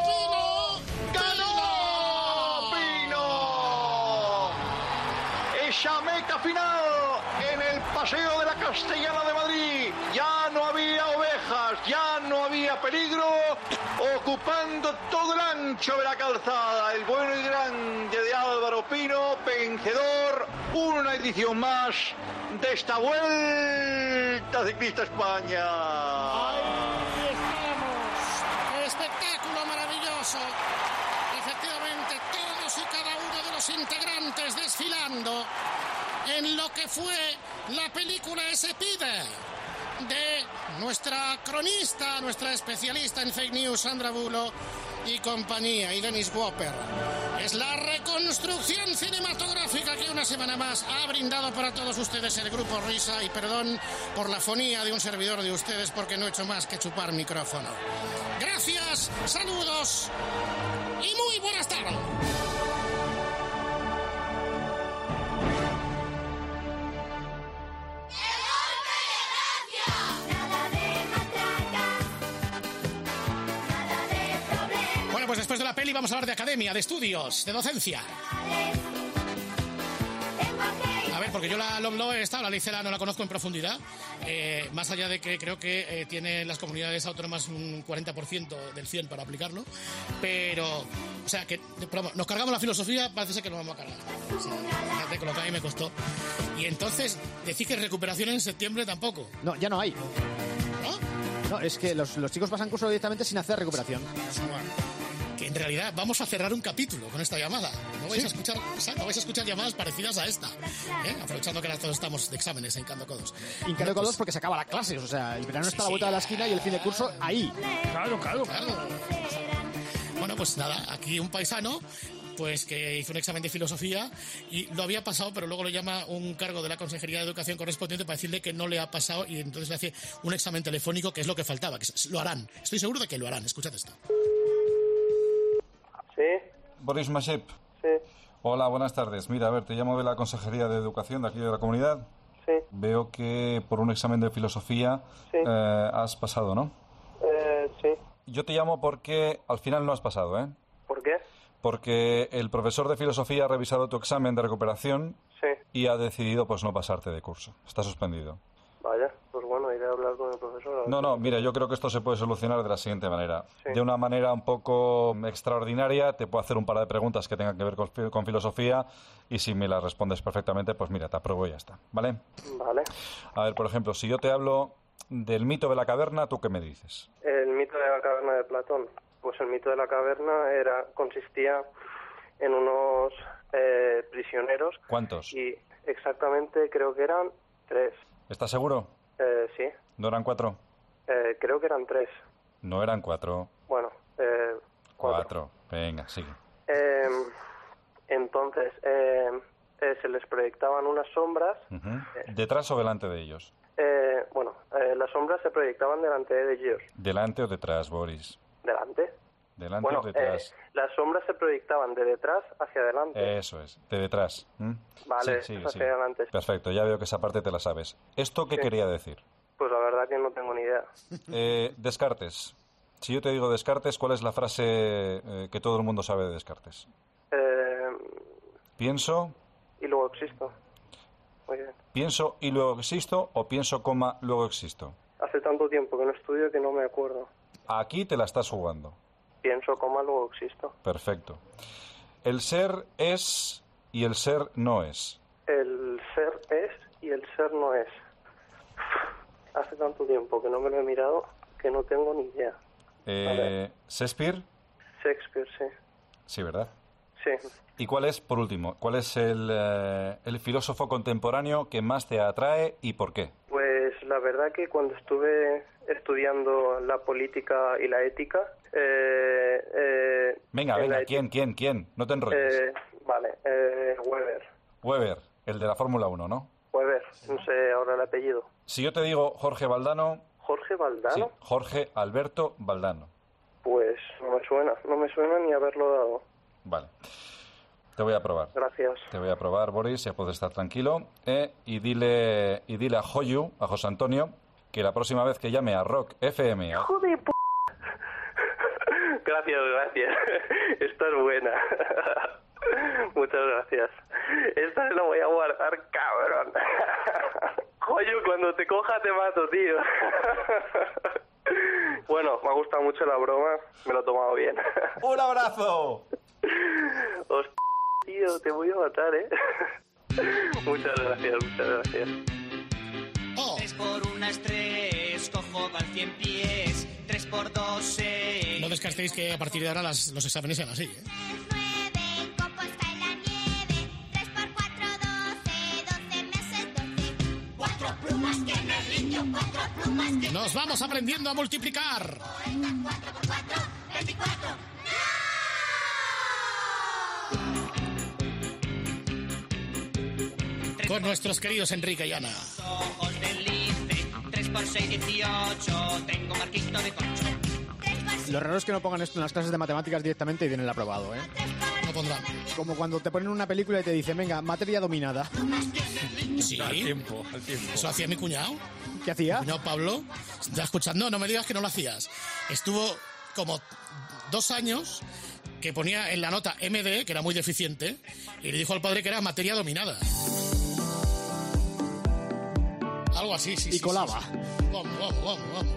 ganó Pino. Esa meta final en el Paseo de la Castellana de Madrid. Ya no había ovejas, ya no había peligro, ocupando todo el ancho de la calzada. El bueno y grande de Álvaro Pino, vencedor, una edición más de esta Vuelta Ciclista España. Ahí estamos. ¡Qué espectáculo maravilloso! Efectivamente, todos y cada uno de los integrantes desfilando en lo que fue la película Ese Pide de nuestra cronista, nuestra especialista en fake news, Sandra Bullock y compañía, y Dennis Whopper. Es la reconstrucción cinematográfica que una semana más ha brindado para todos ustedes el Grupo Risa, y perdón por la fonía de un servidor de ustedes porque no he hecho más que chupar micrófono. Gracias, saludos y muy buenas tardes. Pues después de la peli vamos a hablar de academia, de estudios, de docencia. A ver, porque yo la LOMLOE esta, la ley CELA, no la conozco en profundidad. Eh, más allá de que creo que eh, tiene las comunidades autónomas un cuarenta por ciento del cien para aplicarlo. Pero, o sea, que pero, nos cargamos la filosofía, parece ser que nos vamos a cargar. O sea, fíjate con lo que a mí me costó. Y entonces, decís que recuperación en septiembre tampoco. No, ya no hay. ¿No? No, es que los, los chicos pasan curso directamente sin hacer recuperación. Que en realidad vamos a cerrar un capítulo con esta llamada. No vais, ¿Sí? a, escuchar, no vais a escuchar llamadas parecidas a esta. ¿eh? Aprovechando que ahora todos estamos de exámenes en Cando Codos. Y Cando Codos pues, porque se acaba la clase. O sea, el verano sí, está a la vuelta sí. de la esquina y el fin de curso ahí. Claro, claro, claro. Bueno, pues nada, aquí un paisano pues que hizo un examen de filosofía y lo había pasado, pero luego lo llama un cargo de la Consejería de Educación correspondiente para decirle que no le ha pasado y entonces le hace un examen telefónico, que es lo que faltaba, que lo harán. Estoy seguro de que lo harán. Escuchad esto. Sí. Boris Masip. Sí. Hola, buenas tardes. Mira, a ver, te llamo de la Consejería de Educación de aquí de la comunidad. Sí. Veo que por un examen de filosofía Sí. eh, has pasado, ¿no? Eh, sí. Yo te llamo porque al final no has pasado, ¿eh? ¿Por qué? Porque el profesor de filosofía ha revisado tu examen de recuperación Sí. y ha decidido pues no pasarte de curso. Está suspendido. Vaya, pues bueno, iré a hablar con el profesor. a ver. No, no, mira, yo creo que esto se puede solucionar de la siguiente manera. Sí. De una manera un poco extraordinaria, te puedo hacer un par de preguntas que tengan que ver con, fi- con filosofía y si me las respondes perfectamente, pues mira, te apruebo y ya está, ¿vale? Vale. A ver, por ejemplo, si yo te hablo del mito de la caverna, ¿tú qué me dices? El mito de la caverna de Platón. Pues el mito de la caverna era consistía en unos eh, prisioneros. ¿Cuántos? Y exactamente creo que eran tres. ¿Estás seguro? Eh, sí, ¿No eran cuatro? eh, creo que eran tres. No eran cuatro. Bueno, eh, Cuatro. Venga, sigue. eh, entonces eh, eh, se les proyectaban unas sombras. Ujú. ¿Detrás o delante de ellos? Eh, bueno, eh, las sombras se proyectaban delante de ellos. ¿Delante o detrás, Boris? ¿Delante? ¿Delante Bueno, o detrás? eh, las sombras se proyectaban de detrás hacia adelante. Eso es, de detrás. ¿Mm? Vale, Sí, sigue, hacia sigue. adelante. Perfecto, ya veo que esa parte te la sabes. ¿Esto qué Sí. quería decir? Pues la verdad que no tengo ni idea. Eh, Descartes. Si yo te digo Descartes, ¿cuál es la frase eh, que todo el mundo sabe de Descartes? Eh, ¿Pienso, y luego existo. Muy bien. pienso y luego existo o pienso, coma, luego existo? Hace tanto tiempo que no estudio que no me acuerdo. Aquí te la estás jugando. Pienso, coma, luego existo. Perfecto. El ser es y el ser no es. El ser es y el ser no es. Hace tanto tiempo que no me lo he mirado que no tengo ni idea. Eh, ¿Shakespeare? Shakespeare, sí. Sí, ¿verdad? Sí. ¿Y cuál es, por último, cuál es el, eh, el filósofo contemporáneo que más te atrae y por qué? Pues la verdad que cuando estuve estudiando la política y la ética, eh, eh, Venga, en venga, la ¿quién, quién, quién? No te enrolles. Eh, vale, eh, Weber. Weber, el de la Fórmula uno, ¿no? Weber, no sé ahora el apellido. Si yo te digo Jorge Valdano... ¿Jorge Valdano? Sí, Jorge Alberto Valdano. Pues no me suena, no me suena ni haberlo dado. Vale. Te voy a probar. Gracias. Te voy a probar, Boris, ya puedes estar tranquilo. Eh, y dile y dile a Joyu, a José Antonio, que la próxima vez que llame a Rock F M... a- ¡Hijo de p... Gracias, gracias. Esta es buena. Muchas gracias. Esta se la voy a guardar, cabrón. Coño, cuando te coja te mato, tío. Bueno, me ha gustado mucho la broma. Me lo he tomado bien. ¡Un abrazo! Hostia, tío, te voy a matar, ¿eh? Muchas gracias, muchas gracias. Tres por una es tres, cojo al cien pies, tres por dos seis. No descartéis que a partir de ahora las- los exámenes sean así, ¿eh? Cuatro plumas tiene el niño, cuatro plumas tiene... Nos vamos aprendiendo a multiplicar. cuatro por cuatro, veinticuatro. Con nuestros queridos Enrique y Ana. Ojos del lince, tres por seis, dieciocho. Tengo marquito de concho. Lo raro es que no pongan esto en las clases de matemáticas directamente y viene el aprobado, ¿eh? No pondrán. Como cuando te ponen una película y te dicen, venga, materia dominada. Sí. Al tiempo, al tiempo. Eso hacía mi cuñado. ¿Qué hacía? No, Pablo. ¿Estás escuchando? No me digas que no lo hacías. Estuvo como dos años que ponía en la nota M D, que era muy deficiente, y le dijo al padre que era materia dominada. Algo así, sí. Y sí, colaba. sí, sí. Vamos, vamos, vamos, vamos.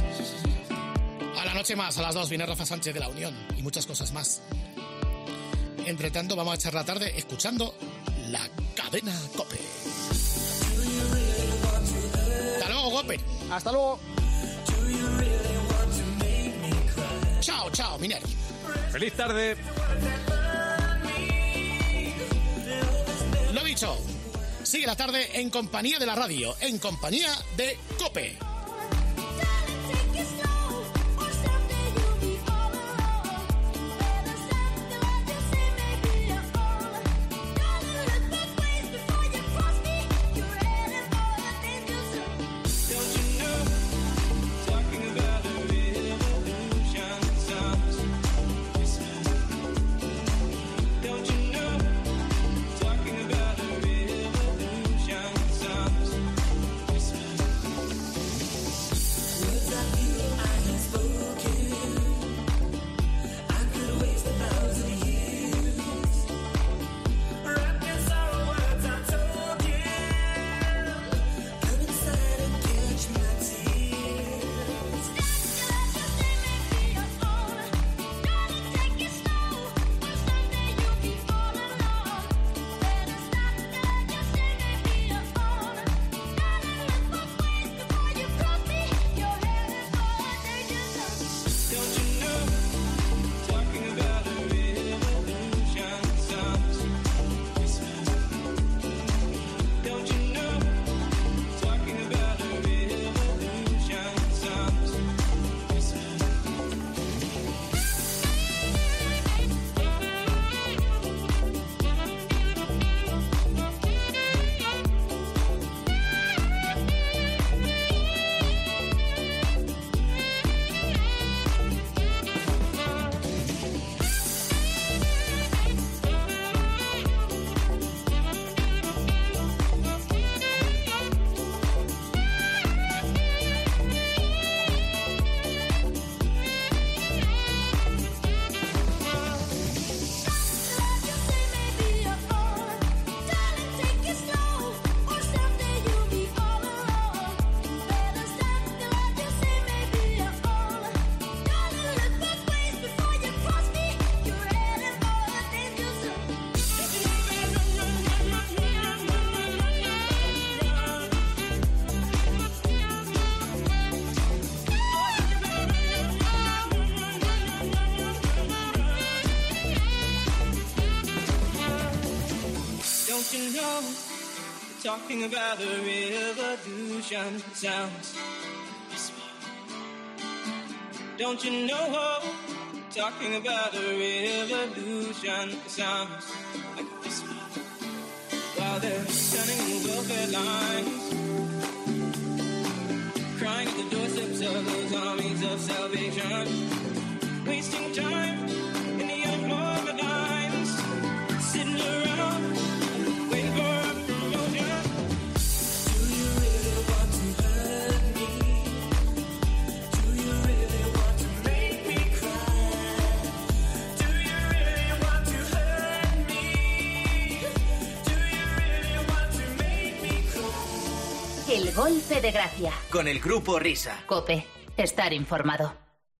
A la noche más, a las dos, viene Rafa Sánchez de La Unión y muchas cosas más. Entre tanto, vamos a echar la tarde escuchando la cadena COPE. Hasta luego, COPE. Hasta luego. Chao, chao, Miner. Feliz tarde. Lo dicho, sigue la tarde en compañía de la radio, en compañía de COPE. talking about a revolution sounds. Don't you know? Talking about a revolution sounds like this one. While they're turning welfare lines, crying at the doorsteps of those armies of salvation, wasting time in the unemployment lines, sitting around waiting for a promotion. Do you really want to hurt me? Do you really want to make me cry? Do you really want to hurt me? Do you really want to make me cry? El golpe de gracia. Con el grupo Risa. COPE. Estar informado.